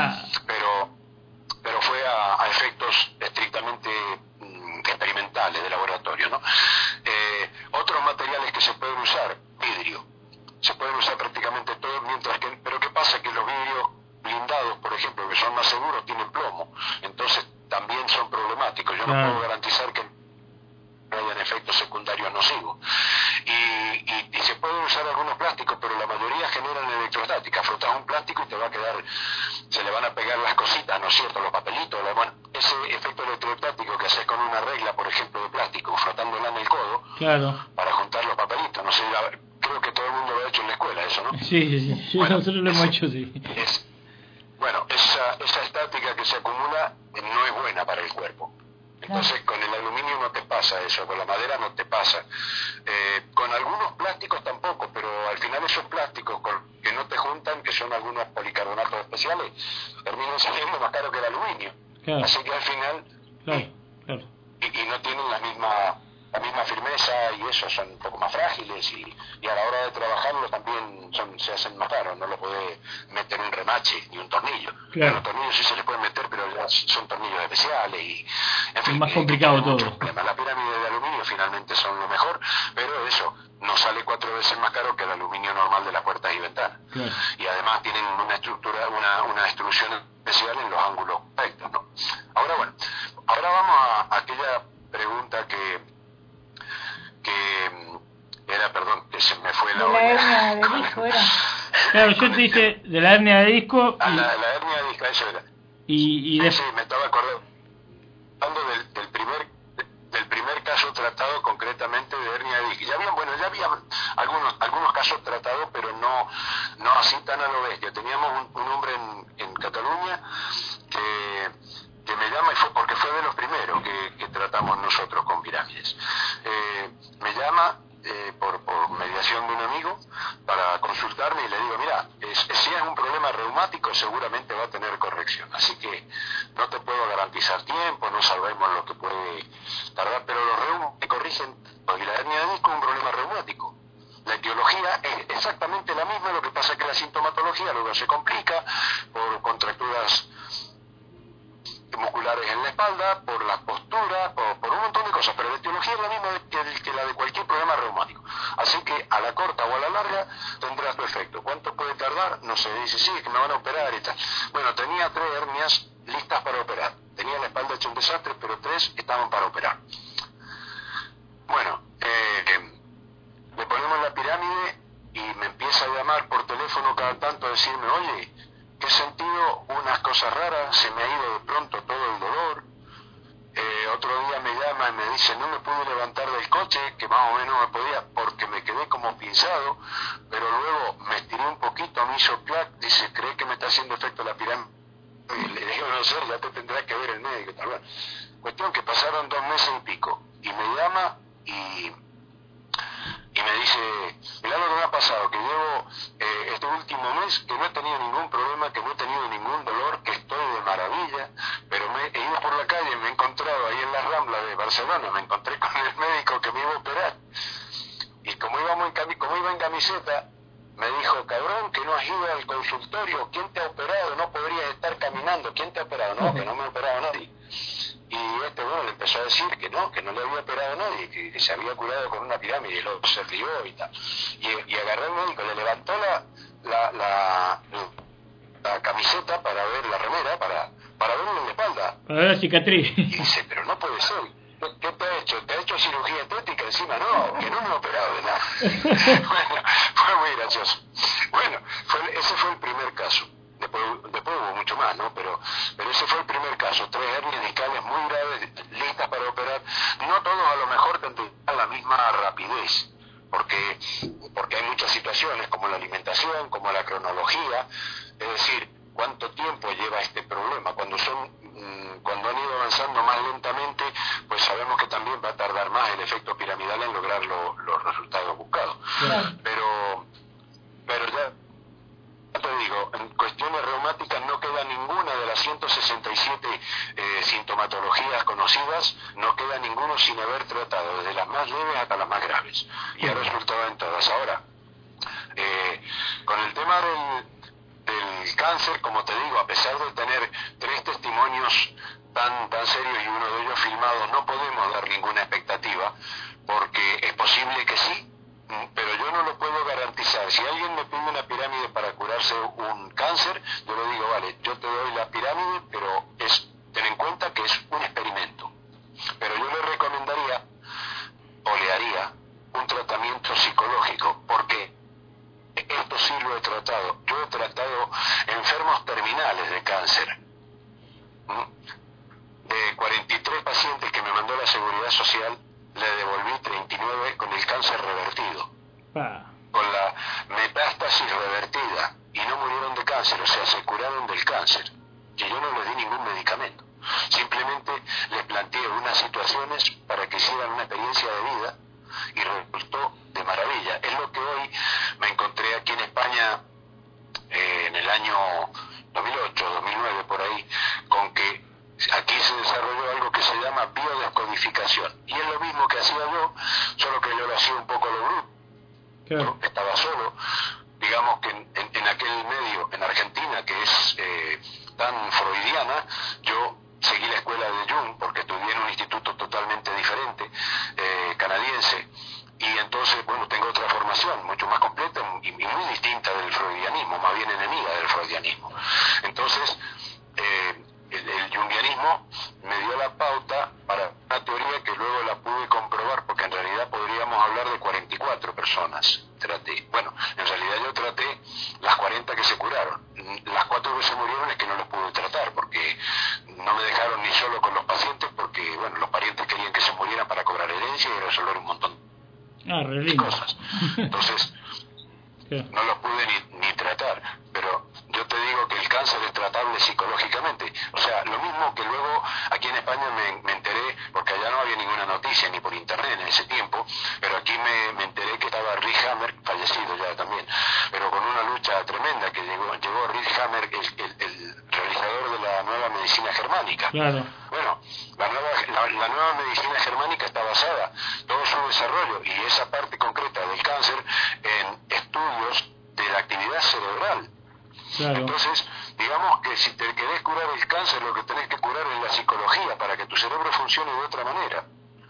Pero fue a efectos estrictamente experimentales de laboratorio, ¿no? Otros materiales que se pueden usar, vidrio. Se pueden usar prácticamente todos, pero ¿qué pasa? Que los vidrios blindados, por ejemplo, que son más seguros, tienen plomo, entonces también son problemáticos. Yo no puedo garantizar que no hayan efectos secundarios nocivos. Y se pueden usar algunos plásticos, pero la mayoría generan electrostática. Frotas un plástico y te va a quedar, se le van a pegar las cositas, ¿no es cierto? Los papelitos, bueno, ese efecto electrostático que haces con una regla, por ejemplo, de plástico, frotándola en el codo, para juntar los papelitos, no sé, creo que todo el mundo lo ha hecho en la escuela, eso, ¿no? Sí, bueno, nosotros lo hemos hecho, sí. Bueno, esa estática que se acumula no es buena para el cuerpo. Entonces con el aluminio no te pasa eso, con la madera no te pasa. Con algunos plásticos tampoco, pero al final esos plásticos que no te juntan, que son algunos policarbonatos especiales, terminan saliendo más caros que el aluminio. Así que al final, y no tienen la misma firmeza, y eso, son un poco más frágiles, y a la hora de trabajarlo también se hacen más caros. No lo puede meter un remache ni un tornillo. Los tornillos sí se les pueden meter, pero ya son tornillos especiales, y en fin, es más complicado todo. La pirámide de aluminio finalmente son lo mejor, pero eso nos sale 4 veces más caro que el aluminio normal de las puertas y ventanas. Y además tienen una estructura, una extrusión especial en los ángulos rectos, ¿no? Ahora vamos a aquella pregunta que era, perdón, que se me fue la olla. La hernia de disco era. Claro, yo te dije de la hernia de disco. La hernia de disco, eso era. Sí, me estaba acordando del primer caso tratado concretamente de hernia de disco. Ya había algunos casos tratados, pero no así tan a lo bestia. Teníamos un hombre en Cataluña que me llama, y porque fue de los primeros que tratamos nosotros con pirámides. Me llama por mediación de un amigo para consultarme, y le digo, mira, si es un problema reumático seguramente va a tener corrección, así que no te puedo garantizar tiempo, no sabemos lo que puede tardar, pero los reumas te corrigen, porque la hernia de disco es un problema reumático. La etiología es exactamente la misma, lo que pasa es que la sintomatología luego se complica por contracturas musculares en la espalda, por la postura, por un montón de cosas, pero la etiología es la misma que la de cualquier problema reumático. Así que a la corta o a la larga tendrá su efecto. ¿Cuánto puede tardar? No sé, dice, sí, es que me van a operar y tal. Bueno, tenía 3 hernias listas para operar. Tenía la espalda hecha un desastre, pero 3 estaban para operar. Bueno, le ponemos la pirámide y me empieza a llamar por teléfono cada tanto a decirme, oye, que he sentido unas cosas raras, se me ha ido de pronto todo el dolor. Otro día me llama y me dice, no me pude levantar del coche, que más o menos me podía, porque me quedé como pinzado, pero luego me estiré un poquito, me hizo clac, dice, ¿cree que me está haciendo efecto la pirámide? Y le digo, no sé, ya te tendrá que ver el médico. Tal vez. Cuestión que pasaron 2 meses y pico, y me llama y me dice, mirá lo que me ha pasado, que llevo este último mes que no he tenido ningún problema, que no he tenido ningún dolor, que estoy de maravilla, pero he ido por la calle, me he encontrado ahí en las Ramblas de Barcelona, me encontré con el médico que me iba a operar, y como iba en camiseta, me dijo, cabrón, que no has ido al consultorio, ¿quién te ha operado? No podrías estar caminando, ¿quién te ha operado? No, que no me ha operado nadie. Y le empezó a decir que no le había operado a nadie, que se había curado con una pirámide, y luego se rió y tal. Y agarró el médico, le levantó la camiseta para ver la remera, para verle la espalda. Para ver la cicatriz. Y dice, pero no puede ser. ¿Qué te ha hecho? ¿Te ha hecho cirugía estética encima? No, que no me ha operado de nada. Bueno, fue muy gracioso. Bueno, ese fue el primer caso. Después hubo mucho más, ¿no? Pero ese fue el primer caso. 3 hernias discales muy graves, listas para operar. No todos a lo mejor tendrán la misma rapidez, porque hay muchas situaciones, como la alimentación, como la cronología, es decir, cuánto tiempo lleva este problema. Cuando han ido avanzando más lentamente, pues sabemos que también va a tardar más el efecto piramidal en lograr los resultados buscados. Pero ya 167 sintomatologías conocidas, no queda ninguno sin haber tratado, desde las más leves hasta las más graves, y ha resultado en todas. Ahora, con el tema del cáncer, como te digo, a pesar de tener 3 testimonios tan serios y uno de ellos filmado, no podemos dar ninguna expectativa, porque es posible que sí, pero yo no lo puedo garantizar. Si alguien me pide una pirámide para curarse un cáncer, yo le digo, vale, yo te doy la pirámide, pero ten en cuenta que es un experimento. Pero yo le recomendaría, o le haría, un tratamiento psicológico, porque esto sí lo he tratado. Yo he tratado enfermos terminales de cáncer. De 43 pacientes que me mandó la Seguridad Social, le devolví 39 con el cáncer revertido, con la metástasis revertida, y no murieron de cáncer, o sea, se curaron del cáncer, que yo no les di ningún medicamento, simplemente les planteé unas situaciones para que hicieran una experiencia de vida, y resultó de maravilla. Es lo que hoy me encontré aquí en España en el año 2008, 2009, por ahí, con que aquí se desarrolló algo que se llama biodescodificación, y es lo mismo que hacía yo, solo que yo lo hacía un poco a lo bruto. Claro. Yo estaba solo, digamos que en aquel medio, en Argentina, que es tan freudiana, yo seguí la escuela de Jung, porque estudié en un instituto totalmente diferente, canadiense, y entonces, bueno, tengo otra formación, mucho más completa y muy distinta del freudianismo, más bien enemiga del freudianismo. Entonces, el junguianismo me dio la pauta para una teoría que luego la pude comprobar, porque en realidad podríamos hablar de 44 personas traté. Bueno, en realidad yo traté las 40 que se curaron. Las 4 que se murieron es que no los pude tratar, porque no me dejaron ni solo con los pacientes, porque bueno, los parientes querían que se murieran para cobrar herencia y resolver un montón de cosas. Entonces, no los pude ni tratar, pero yo te digo que el cáncer es tratable psicológicamente. O sea, lo mismo que luego aquí en España me enteré, porque allá no había ninguna noticia ni por internet en ese tiempo, pero aquí me enteré que estaba Rick Hammer, fallecido ya también, pero con una lucha tremenda, que llegó Rick Hammer, el realizador de la nueva medicina germánica. Claro. Bueno, la nueva medicina germánica está basada todo su desarrollo y esa parte concreta del cáncer en estudios de la actividad cerebral. Claro. Entonces, digamos que si te querés curar el cáncer, lo que tenés que curar es la psicología, para que tu cerebro funcione de otra manera.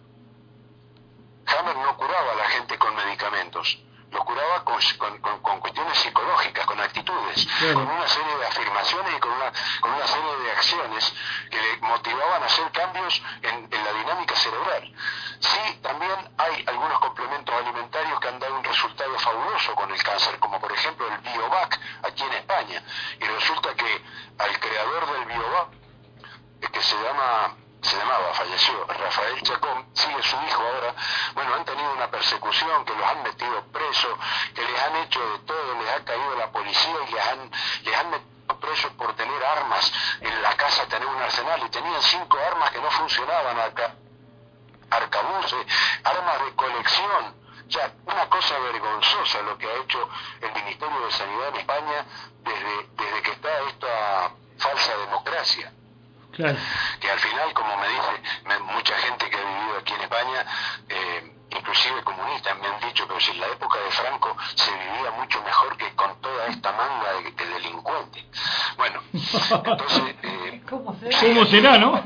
Hammer no curaba a la gente con medicamentos, lo curaba con cuestiones psicológicas, con actitudes, claro, con una serie de afirmaciones y con una serie de acciones que le motivaban a hacer cambios en la dinámica cerebral. Sí, también hay algunos complementos alimentarios que han dado un resultado fabuloso con el cáncer, como por ejemplo el Biovac aquí en España, y resulta que al creador del Biovac, que se llamaba, falleció, Rafael Chacón, sigue su hijo ahora, bueno, han tenido una persecución, que los han metido presos, que les han hecho de todo, les ha caído la policía y les han metido presos por tener armas en la casa, tener un arsenal, y tenían 5 armas que no funcionaban acá, arcabuces, armas de colección. Ya, una cosa vergonzosa lo que ha hecho el Ministerio de Sanidad en España desde que está esta falsa democracia. Claro. Que al final, como me dice mucha gente que ha vivido aquí en España, inclusive comunistas, me han dicho, pero si en la época de Franco se vivía mucho mejor que con toda esta manga de delincuentes. Bueno, entonces... ¿Cómo será, no?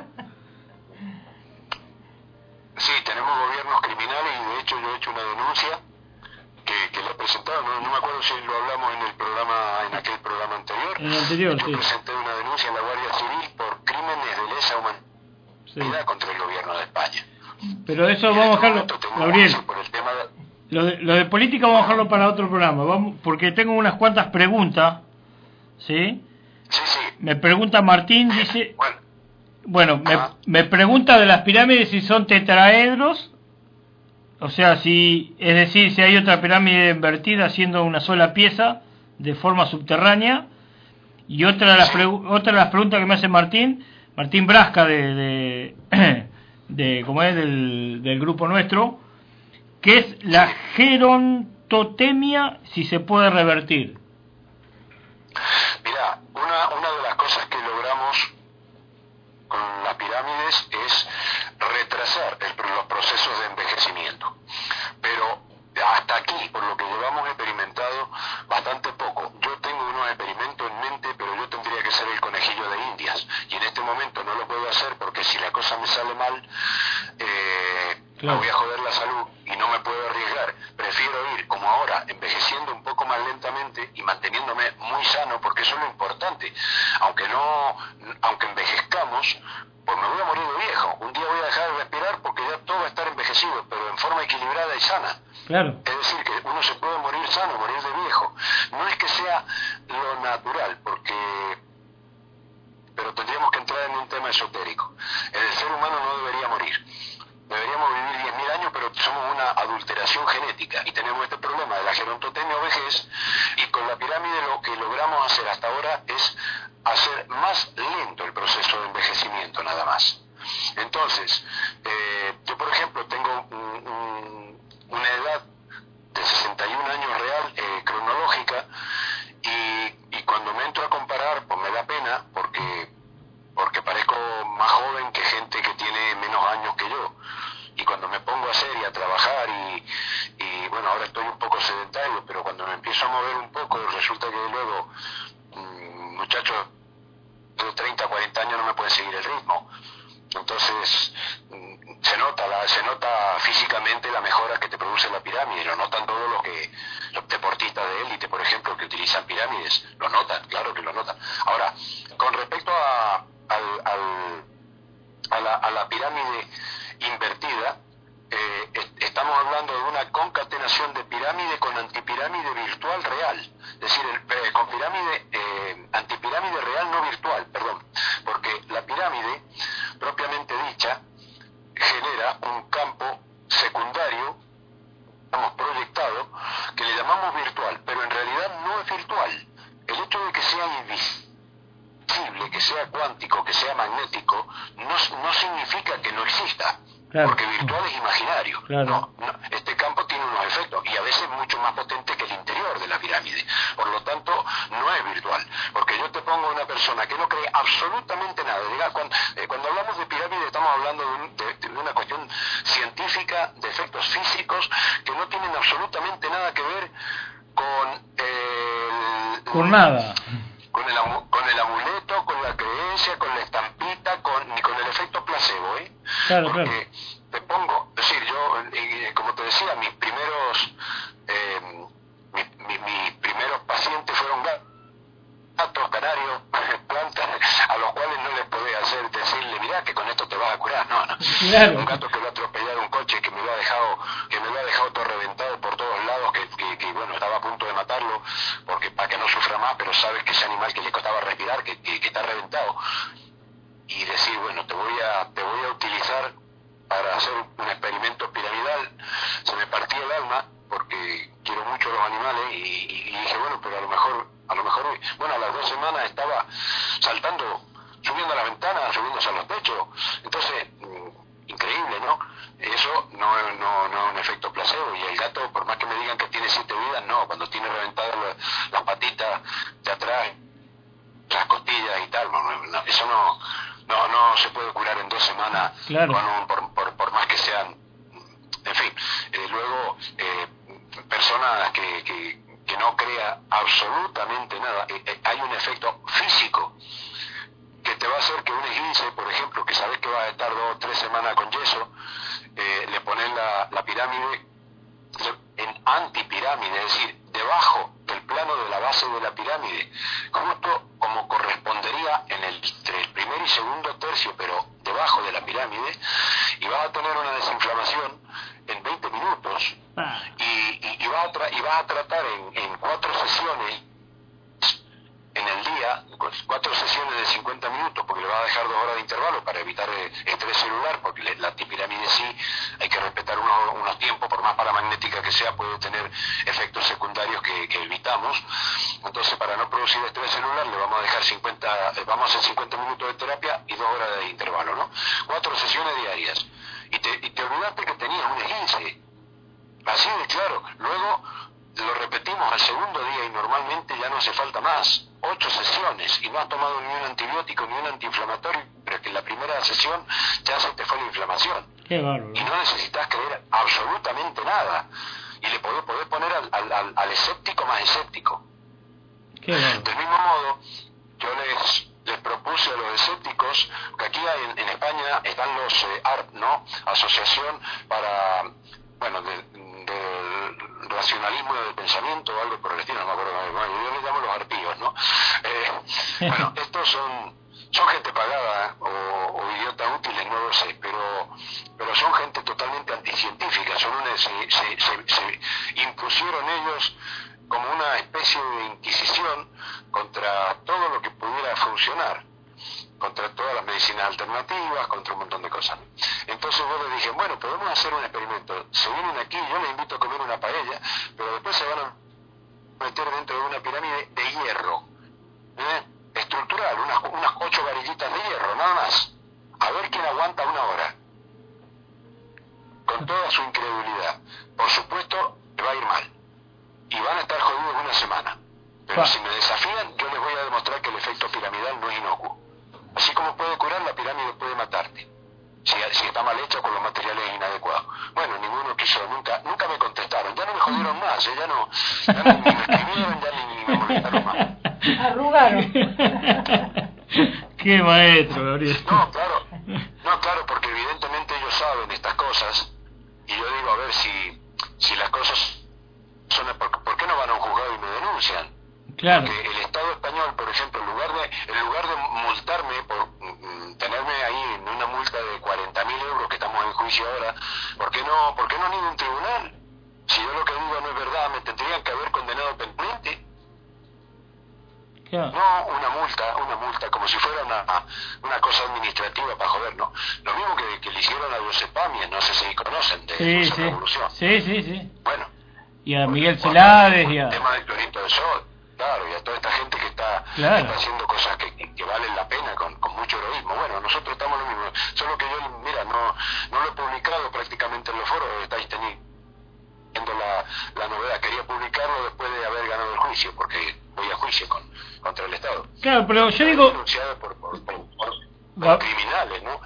Sí, tenemos gobiernos criminales y de hecho yo he hecho una denuncia que la he presentado, no me acuerdo si lo hablamos en aquel programa anterior. En el anterior, yo sí. Presenté una denuncia en la Guardia Civil por crímenes de lesa humanidad, sí, contra el gobierno de España. Pero eso vamos a dejarlo, Gabriel. Lo de política vamos a dejarlo para otro programa, porque tengo unas cuantas preguntas, ¿sí? Sí, sí. Me pregunta Martín, dice... Bueno, me pregunta de las pirámides si son tetraedros, o sea, si hay otra pirámide invertida haciendo una sola pieza de forma subterránea. Y otra de las preguntas que me hace Martín Brasca de como es del grupo nuestro, que es la gerontotemia, si se puede revertir. Mira, una de las cosas que logramos es retrasar los procesos de envejecimiento. Pero hasta aquí, por lo que llevamos experimentado, bastante poco. Yo tengo unos experimentos en mente, pero yo tendría que ser el conejillo de Indias. Y en este momento no lo puedo hacer porque si la cosa me sale mal, me voy a joder la salud y no me puedo arriesgar. Prefiero ir, como ahora, envejeciendo un poco más lentamente y manteniéndome muy sano, porque eso es lo importante. Aunque envejezcamos, pues me voy a morir de viejo. Un día voy a dejar de respirar porque ya todo va a estar envejecido, pero en forma equilibrada y sana. Claro. Es decir, que uno se puede morir sano, morir de viejo. No es que sea lo natural, pero tendríamos que entrar en un tema esotérico. El ser humano no debería morir. Deberíamos vivir 10.000 años, pero somos una adulteración genética y tenemos este problema de la gerontotemia o vejez, y con la pirámide lo que logramos hacer hasta ahora es hacer más lento el proceso de envejecimiento, nada más. Entonces, yo por ejemplo tengo una edad de 61 años real, cronológica, y cuando me entro a comparar, pues me da pena porque parezco más joven que gente que tiene menos años que yo. Y cuando me pongo a hacer y a trabajar y bueno, ahora estoy un poco sedentario, pero cuando me empiezo a mover un poco, resulta que luego muchachos de 30, 40 años no me pueden seguir el ritmo. Entonces se nota físicamente la mejora que te produce la pirámide, lo notan todos los deportistas de élite, por ejemplo, que utilizan pirámides, lo notan, claro que lo notan. Ahora, con respecto a la pirámide invertida, estamos hablando de una concatenación de pirámide con antipirámide virtual real, es decir, con antipirámide real no virtual, perdón, porque la pirámide propiamente dicha genera un campo secundario, proyectado, que le llamamos virtual, pero en realidad no es virtual. El hecho de que sea invisible, que sea cuántico, que sea magnético, no significa que no exista. Claro. Porque virtual es imaginario. Claro. No, este campo tiene unos efectos y a veces mucho más potente que el interior de la pirámide. Por lo tanto, no es virtual. Porque yo te pongo una persona que no cree absolutamente nada. Diga, cuando hablamos de pirámide estamos hablando de una cuestión científica, de efectos físicos que no tienen absolutamente nada que ver con nada. Con el amuleto, con la creencia, con la estampita, ni con el efecto placebo, ¿eh? Claro, porque claro. te pongo, es decir, yo, como te decía, mis primeros pacientes fueron gatos, canarios, plantas, a los cuales no les podía decirle, mirá que con esto te vas a curar, no. Claro. Un gato que lo ha atropellado un coche, que me lo ha dejado todo reventado por todos lados, que bueno, estaba a punto de matarlo, porque para que no sufra más, pero sabes que ese animal que le costaba respirar, que está reventado, y decir, bueno, te voy a utilizar para hacer un experimento piramidal. Se me partía el alma porque quiero mucho a los animales y dije, bueno, pero a lo mejor bueno, a las 2 semanas estaba saltando, subiendo a la ventana, subiéndose a los techos. Entonces, increíble, ¿no? Eso no es un efecto placebo. Y el gato, por más que me digan que tiene 7 vidas, no, cuando tiene reventadas las patitas de atrás, las costillas y tal, eso no se puede curar en 2 semanas. Claro. Por más que sean, en fin, luego personas que no crea absolutamente nada, hay un efecto físico que te va a hacer que un esguince, por ejemplo, que sabes que va a estar 2 o 3 semanas con yeso, le ponen la pirámide en antipirámide, es decir, debajo del plano de la base de la pirámide, justo como correspondería entre el primer y segundo tercio, pero debajo de la pirámide, y vas a tener una desinflamación en 20 minutos y vas a tratar en 4 sesiones en el día, 4 sesiones de 50 minutos, porque le vas a dejar 2 horas de intervalo para evitar estrés celular, porque la antipirámide sí hay que respetar unos tiempos, por más paramagnética que sea, puede tener efectos secundarios que evitamos. Entonces, para no producir estrés celular, le vamos a dejar vamos a hacer 50 minutos de terapia y 2 horas de intervalo, ¿no? 4 sesiones diarias. Y te olvidaste que tenías un esguince. Así de claro. Luego lo repetimos al segundo día y normalmente ya no hace falta más. 8 sesiones y no has tomado ni un antibiótico ni un antiinflamatorio, pero es que en la primera sesión ya se te fue la inflamación. Qué bárbaro. Y no necesitas creer absolutamente nada. Y le podés poner al escéptico más escéptico. Qué bárbaro. Del mismo modo, yo les propuse a los escépticos, que aquí en España están los ARP, ¿no? Asociación para, bueno, del racionalismo del pensamiento o algo por el estilo, no me acuerdo, yo les llamo los arpíos, ¿no? Bueno, estos son gente pagada o idiotas útiles, no lo sé, pero son gente totalmente anticientífica, se impusieron ellos como una especie de inquisición contra todo lo que pudiera funcionar, contra todas las medicinas alternativas, contra un montón de cosas. Entonces yo les dije, bueno, podemos hacer un experimento, se vienen aquí, yo les invito a comer una paella, pero después se van a meter dentro de una pirámide de hierro, estructural, unas 8 varillitas de hierro, nada más, a ver quién aguanta una hora, con toda su incredulidad. Por supuesto, le va a ir mal, y van a estar jodidos una semana, pero si me desafían, yo les voy a demostrar que el efecto piramidal no es inocuo. Así como puede curar, la pirámide puede matarte, si está mal hecha con los materiales inadecuados. Bueno, ninguno quiso, nunca me contestaron, ya no me jodieron más, ya ni me escribieron, ya ni me molestaron más. Arrugaron. Qué maestro, Gabriel. No, claro, porque evidentemente ellos saben estas cosas, y yo digo, a ver si las cosas son, ¿por qué no van a un juzgado y me denuncian? Claro. Porque el Estado español, por ejemplo, en lugar de multarme por tenerme ahí en una multa de 40.000 euros que estamos en juicio ahora, ¿por qué no han ido a un tribunal? Si yo lo que digo no es verdad, me tendrían que haber condenado penalmente. Claro. No una multa, como si fuera una cosa administrativa para joder, ¿no? Lo mismo que le hicieron a Josep Pamias, no sé si conocen, de esa revolución. Sí. Bueno. Y a Miguel Celades y a... El tema del clorito de sol, claro, y a toda esta gente que está haciendo cosas que valen la pena con mucho heroísmo. Bueno, nosotros estamos lo mismo, solo que yo, mira, no lo he publicado prácticamente en los foros, estáis teniendo la novedad. Quería publicarlo después de haber ganado el juicio, porque voy a juicio contra el Estado. Claro, pero yo digo... Denunciado por criminales, ¿no?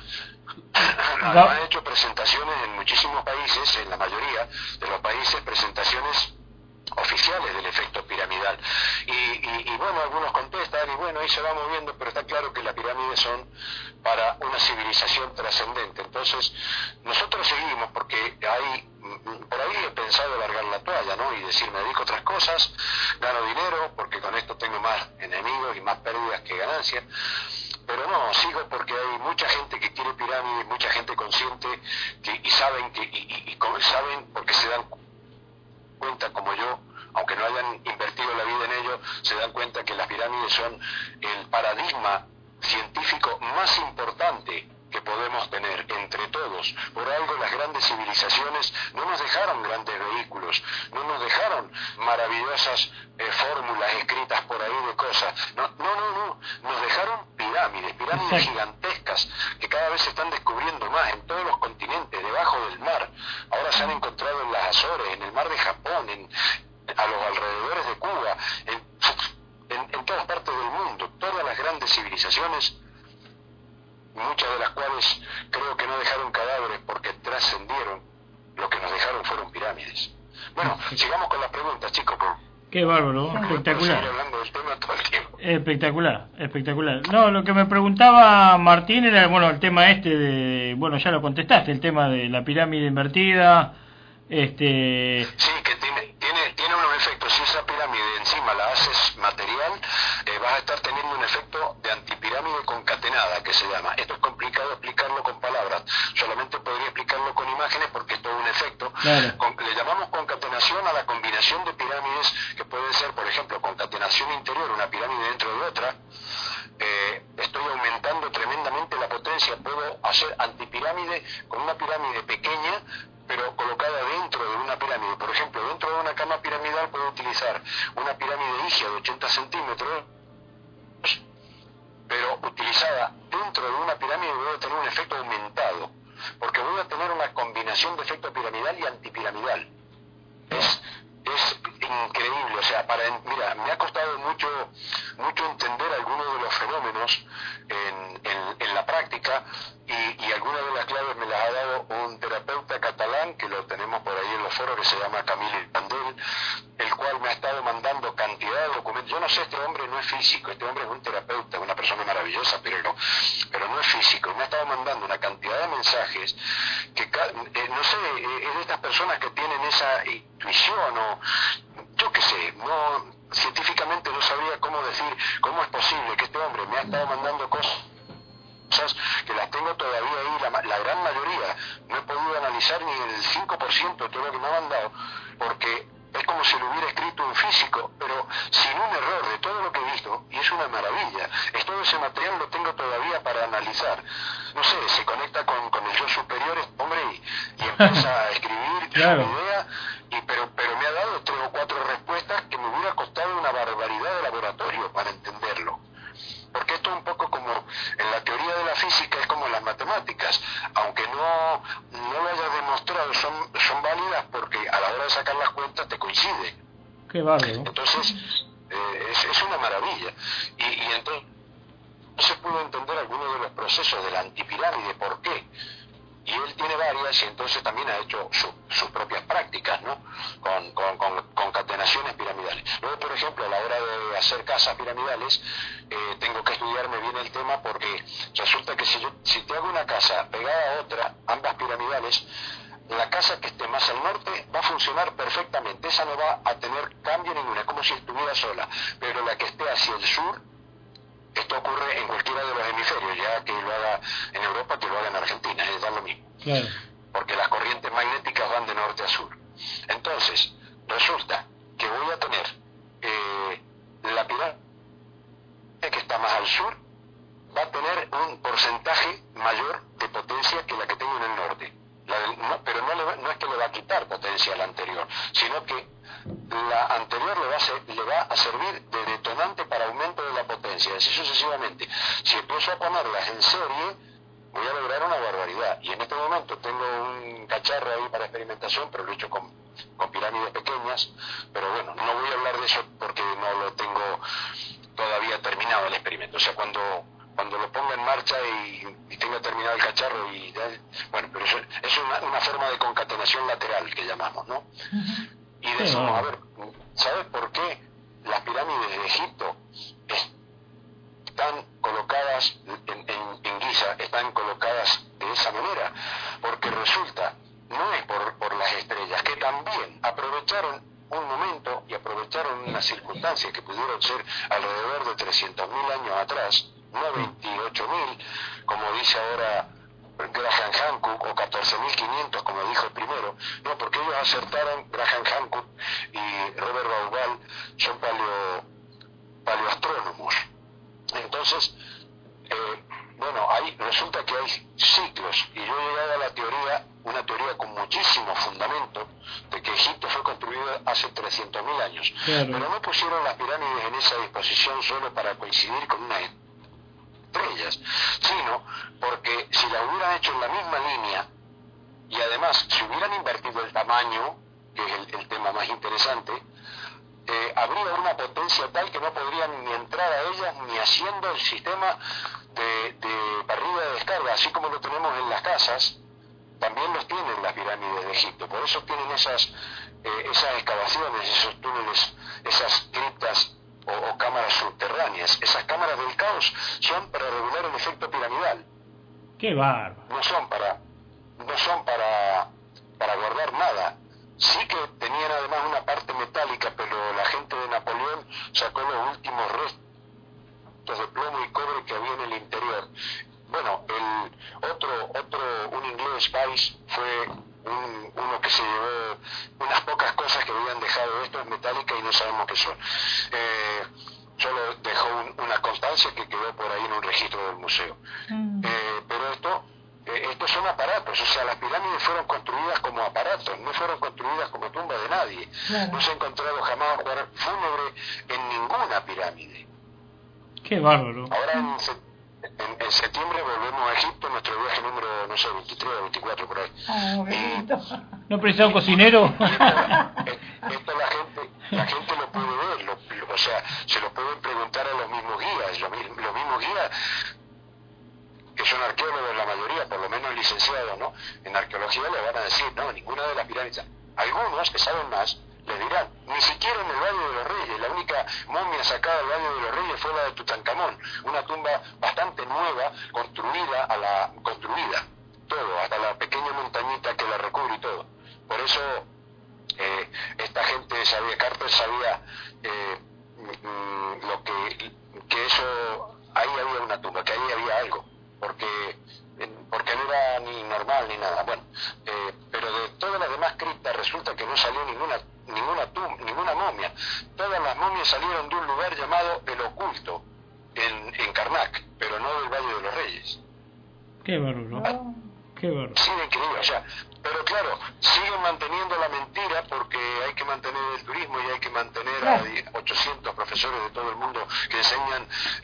Han hecho presentaciones en muchísimos países, en la mayoría de los países, presentaciones oficiales del efecto piramidal, y bueno, algunos contestan y bueno, ahí se va moviendo, pero está claro que las pirámides son para una civilización trascendente. Entonces nosotros seguimos, porque por ahí he pensado largar la toalla, ¿no? Y decir, me dedico a otras cosas, gano dinero, porque con esto tengo más enemigos y más pérdidas que ganancias, pero no, sigo porque hay mucha gente que quiere pirámides, mucha gente consciente y saben saben porque se dan cuenta, como yo, aunque no hayan invertido la vida en ello, se dan cuenta que las pirámides son el paradigma científico más importante que podemos tener entre todos. Por algo las grandes civilizaciones no nos dejaron grandes vehículos, no nos dejaron maravillosas fórmulas escritas por ahí de cosas, no, nos dejaron pirámides gigantescas que cada vez se están descubriendo más en todos los continentes, debajo del mar. Ahora se han encontrado en las Azores, en el mar de Japón, a los alrededores de Cuba, en todas partes del mundo. Todas las grandes civilizaciones, muchas de las cuales creo que no dejaron cadáveres porque trascendieron, lo que nos dejaron fueron pirámides. Bueno, sigamos con las preguntas, chicos. Qué bárbaro, espectacular. Hablando del tema todo el tiempo. Espectacular. No, lo que me preguntaba Martín era, bueno, el tema de, bueno, ya lo contestaste, el tema de la pirámide invertida, Sí, que tiene unos efectos. Si esa pirámide encima la haces material, vas a estar teniendo un efecto de antipirámide concatenada, que se llama. Esto es complicado explicarlo con palabras, solamente podría explicarlo con imágenes porque es todo un efecto. Claro. Le llamamos concatenación a la combinación de pirámides, que pueden ser, por ejemplo, concatenación interior, una pirámide dentro de otra. Estoy aumentando tremendamente la potencia, puedo hacer antipirámide con una pirámide pequeña, pero colocada dentro de una pirámide. Por ejemplo, dentro de una cama piramidal puedo utilizar una pirámide IGIA de 80 centímetros, pero utilizada dentro de una pirámide voy a tener un efecto aumentado, porque voy a tener una combinación de efecto piramidal y antipiramidal. Es increíble, o sea, mira, me ha costado mucho entender algunos de los fenómenos en la práctica. que se llama Camille Landel, el cual me ha estado mandando cantidad de documentos. Yo no sé, este hombre no es físico, este hombre es un terapeuta, una persona maravillosa, pero no es físico. Me ha estado mandando una cantidad de mensajes que, no sé, es de estas personas que tienen esa intuición o yo qué sé, no, científicamente no sabría cómo decir cómo es posible que este hombre me ha estado mandando cosas que las tengo todavía ahí, la gran mayoría. No he podido analizar ni el 5% de todo lo que me ha mandado, porque es como si lo hubiera escrito un físico, pero sin un error de todo lo que he visto, y es una maravilla. Todo ese material lo tengo todavía para analizar. No sé, se conecta con el yo superior, hombre, y empieza a escribir claro. Su idea, pero me ha dado 3 o 4 respuestas que me hubiera costado una barbaridad de laboratorio para entenderlo. Porque esto es un poco como en la teoría de la física, es como en las matemáticas, aunque no lo hayas demostrado, son válidas porque a la hora de sacar las cuentas te coincide. Qué bárbaro. Entonces es una maravilla. Y entonces puedo entender algunos de los procesos de la antipirámide, ¿por qué? Y él tiene varias, y entonces también ha hecho sus propias prácticas, ¿no? Con concatenaciones piramidales. Luego, por ejemplo, a la hora de hacer casas piramidales, tengo que estudiarme bien el tema, porque resulta que si te hago una casa pegada a otra, ambas piramidales, la casa que esté más al norte va a funcionar perfectamente, esa no va a tener cambio ninguno, es como si estuviera sola, pero la que esté hacia el sur, esto ocurre en cualquiera de los hemisferios, ya que lo haga en Europa, que lo haga en Argentina, es lo mismo. Claro. Porque las corrientes magnéticas van de norte a sur. Entonces, resulta que voy a tener la pirámide que está más al sur, va a tener un porcentaje mayor de potencia que la que tengo en el norte. Pero no es que le va a quitar potencia a la anterior, sino que la anterior le va a servir de detonante para aumento de la potencia, así sucesivamente. Si empiezo a ponerlas en serie, voy a lograr una barbaridad. Y en este momento tengo un cacharro ahí para experimentación, pero lo he hecho con pirámides pequeñas. Pero bueno, no voy a hablar de eso porque no lo tengo todavía terminado el experimento. O sea, cuando lo ponga en marcha y tenga terminado el cacharro, bueno, pero eso es una forma de concatenación lateral que llamamos, ¿no? Y decimos, a ver, ¿sabes por qué las pirámides de Egipto están colocadas en Giza, están colocadas de esa manera? Porque resulta, no es por las estrellas, que también aprovecharon un momento y aprovecharon unas circunstancias que pudieron ser alrededor de 300.000 años atrás, no 28.000, como dice ahora Graham Hancock, o 14.500, como dijo el primero. No, porque ellos acertaron, Graham Hancock y Robert Bauval son paleoastrónomos. Entonces, bueno, resulta que hay ciclos, y yo he llegado a la teoría, una teoría con muchísimo fundamento, de que Egipto fue construido hace 300.000 años. Claro. Pero no pusieron las pirámides en esa disposición solo para coincidir con una estrellas, sino porque si la hubieran hecho en la misma línea, y además si hubieran invertido el tamaño, que es el tema más interesante, habría una potencia tal que no podrían ni entrar a ellas ni haciendo el sistema de barrida de descarga, así como lo tenemos en las casas, también los tienen las pirámides de Egipto. Por eso tienen esas excavaciones, esos túneles, esas criptas o cámaras subterráneas. Esas cámaras del caos son para regular el efecto piramidal. ¡Qué bárbaro! No son para guardar nada. Sí que tenían además una parte metálica, pero la gente de Napoleón sacó los últimos restos de plomo y cobre que había en el interior. Bueno, un inglés, Vice, fue uno que se llevó unas pocas cosas que habían dejado. Esto es metálica y no sabemos qué son. Solo dejó una constancia que quedó por ahí en un registro del museo. Pero estos son aparatos, o sea, las pirámides fueron construidas como aparatos, no fueron construidas como tumba de nadie. Claro. No se ha encontrado jamás jugar fúnebre en ninguna pirámide. ¡Qué bárbaro! Ahora en septiembre volvemos a Egipto, nuestro viaje número, no sé, 23 o 24 por ahí. ¿No precisa un cocinero? Esto la gente lo puede ver, o sea, se lo pueden preguntar a los mismos guías, los mismos guías que son arqueólogos la mayoría, por lo menos licenciados, ¿no? En arqueología le van a decir, no, ninguna de las pirámides. algunos que saben más les dirán, ni siquiera en el Valle de los Reyes, la única momia sacada del Valle de los Reyes fue la de Tutankamón, una tumba bastante nueva, construida, todo, hasta la pequeña montañita que la recubre y todo. Por eso esta gente sabía, Carter sabía que eso, ahí había una tumba, que ahí había algo, porque no era ni normal ni nada. Bueno, pero de todas las demás criptas resulta que no salió ninguna momia. Todas las momias salieron de un lugar llamado El Oculto, en Karnak, pero no del Valle de los Reyes. Qué bárbaro. Qué bárbaro. Sí, increíble, o sea, pero claro, siguen manteniendo la mentira porque hay que mantener el turismo y hay que mantener a 800 profesores de todo el mundo que enseñan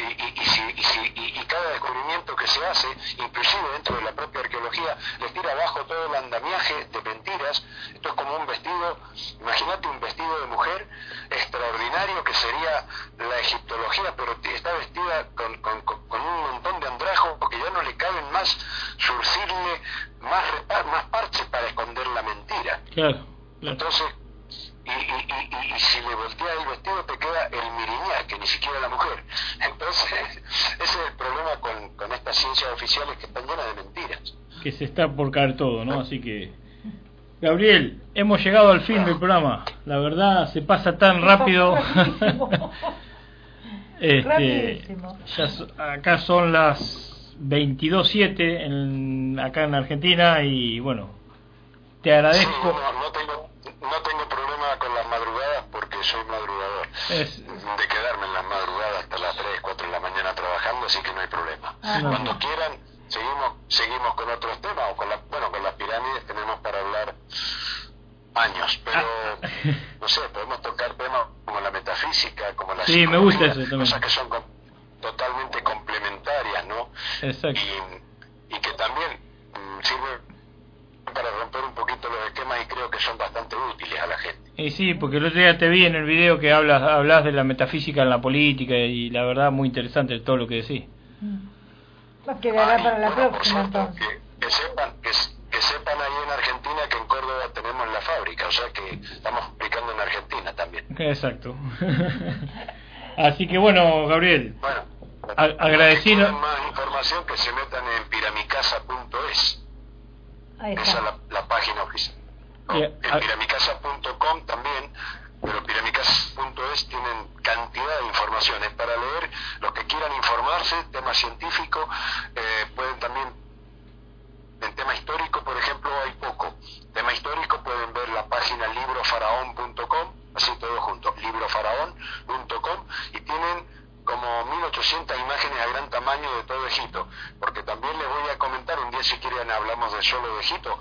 y cada descubrimiento que se hace, inclusive dentro de la propia arqueología, les tira abajo todo el andamiaje de mentiras. Esto es como un vestido, imagínate un vestido de mujer extraordinario que sería la egiptología, pero está vestida con un montón de andrajos porque ya no le caben más surcirle más parches para esconder la mentira. Claro. Entonces, y si le volteas el vestido te queda el miriñá, que ni siquiera la mujer. Entonces, ese es el problema con estas ciencias oficiales que están llenas de mentiras. Que se está por caer todo, ¿no? Así que, Gabriel, hemos llegado al fin del programa. La verdad, se pasa tan rápido. Acá son las 22:07 acá en Argentina y bueno, te agradezco. Sí, no tengo problema con las madrugadas porque soy madrugador. De quedarme en las madrugadas hasta las 3, 4 de la mañana trabajando, así que no hay problema. Cuando quieran, seguimos con otros temas, o con las pirámides tenemos para hablar años, pero no sé, podemos tocar temas como la metafísica, como la me gusta eso también. Cosas que son totalmente complementarias, ¿no? Exacto. Y que también sirven para romper un poquito los esquemas y creo que son bastante útiles a la gente. Y sí, porque el otro día te vi en el video que hablas de la metafísica en la política y la verdad muy interesante todo lo que decís. Quedará para la próxima entonces. Que sepan ahí en Argentina que en Córdoba tenemos la fábrica, o sea que estamos aplicando en Argentina también. Exacto. Así que bueno, Gabriel, agradecido. Si quieren más información, que se metan en piramicasa.es. Esa es la página oficial. En piramicasa.com también, pero piramicasa.es tienen cantidad de informaciones para leer. Los que quieran informarse, tema científico, pueden también, en tema histórico, por ejemplo, hay poco. Tema histórico pueden ver la página librofaraón.com, así todo junto, librofaraón.com, y tienen como 1800 imágenes a gran tamaño de todo Egipto, porque también les voy a comentar, un día si quieren hablamos de solo de Egipto,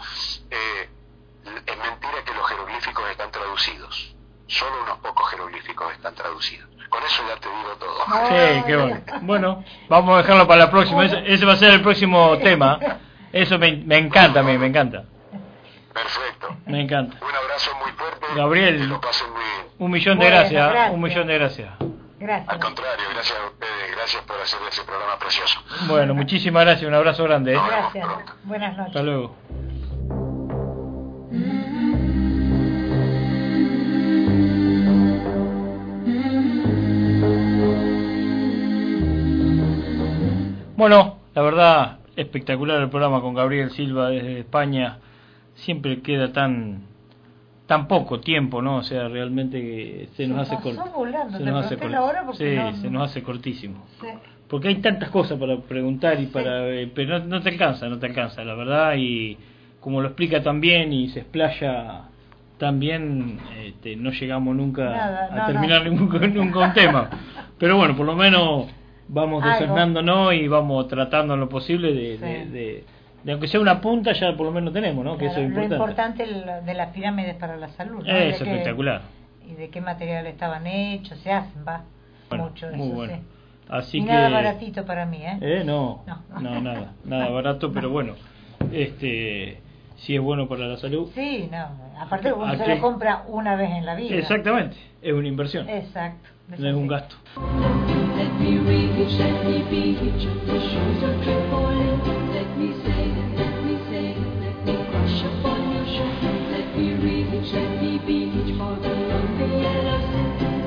es mentira que los jeroglíficos están traducidos, solo unos pocos jeroglíficos están traducidos, con eso ya te digo todo. Sí, qué bueno. Bueno, vamos a dejarlo para la próxima, ese va a ser el próximo tema, eso me encanta a mí, me encanta. Perfecto. Me encanta. Un abrazo muy fuerte. Graciel, que lo pasen muy bien. Un millón de gracias. Gracias. Al contrario, gracias a ustedes, gracias por hacer ese programa precioso. Bueno, muchísimas gracias, un abrazo grande. Gracias, buenas noches. Hasta luego. Bueno, la verdad, espectacular el programa con Gabriel Silva desde España. Siempre queda tan poco tiempo, ¿no? O sea, realmente se nos hace corto. Se nos hace cortísimo. Sí. Porque hay tantas cosas para preguntar y pero no te alcanza, la verdad, y como lo explica tan bien y se explaya tan bien, no llegamos nunca a terminar nunca un tema. Pero bueno, por lo menos vamos desarnándonos y vamos tratando en lo posible de aunque sea una punta, ya por lo menos tenemos, ¿no? Claro, que eso es importante. Lo importante de las pirámides para la salud, ¿no? Es espectacular. Y de qué material estaban hechos, se hacen, mucho muy eso, bueno. Sí. Así y que nada baratito para mí, no, nada barato, pero bueno, si es bueno para la salud. Sí, aparte uno se lo compra una vez en la vida. Exactamente, es una inversión. Exacto. No es un gasto. Let me reach, let me be, the shoes are keep falling. Let me say, let me crush upon your shoes. Let me reach. Chevy,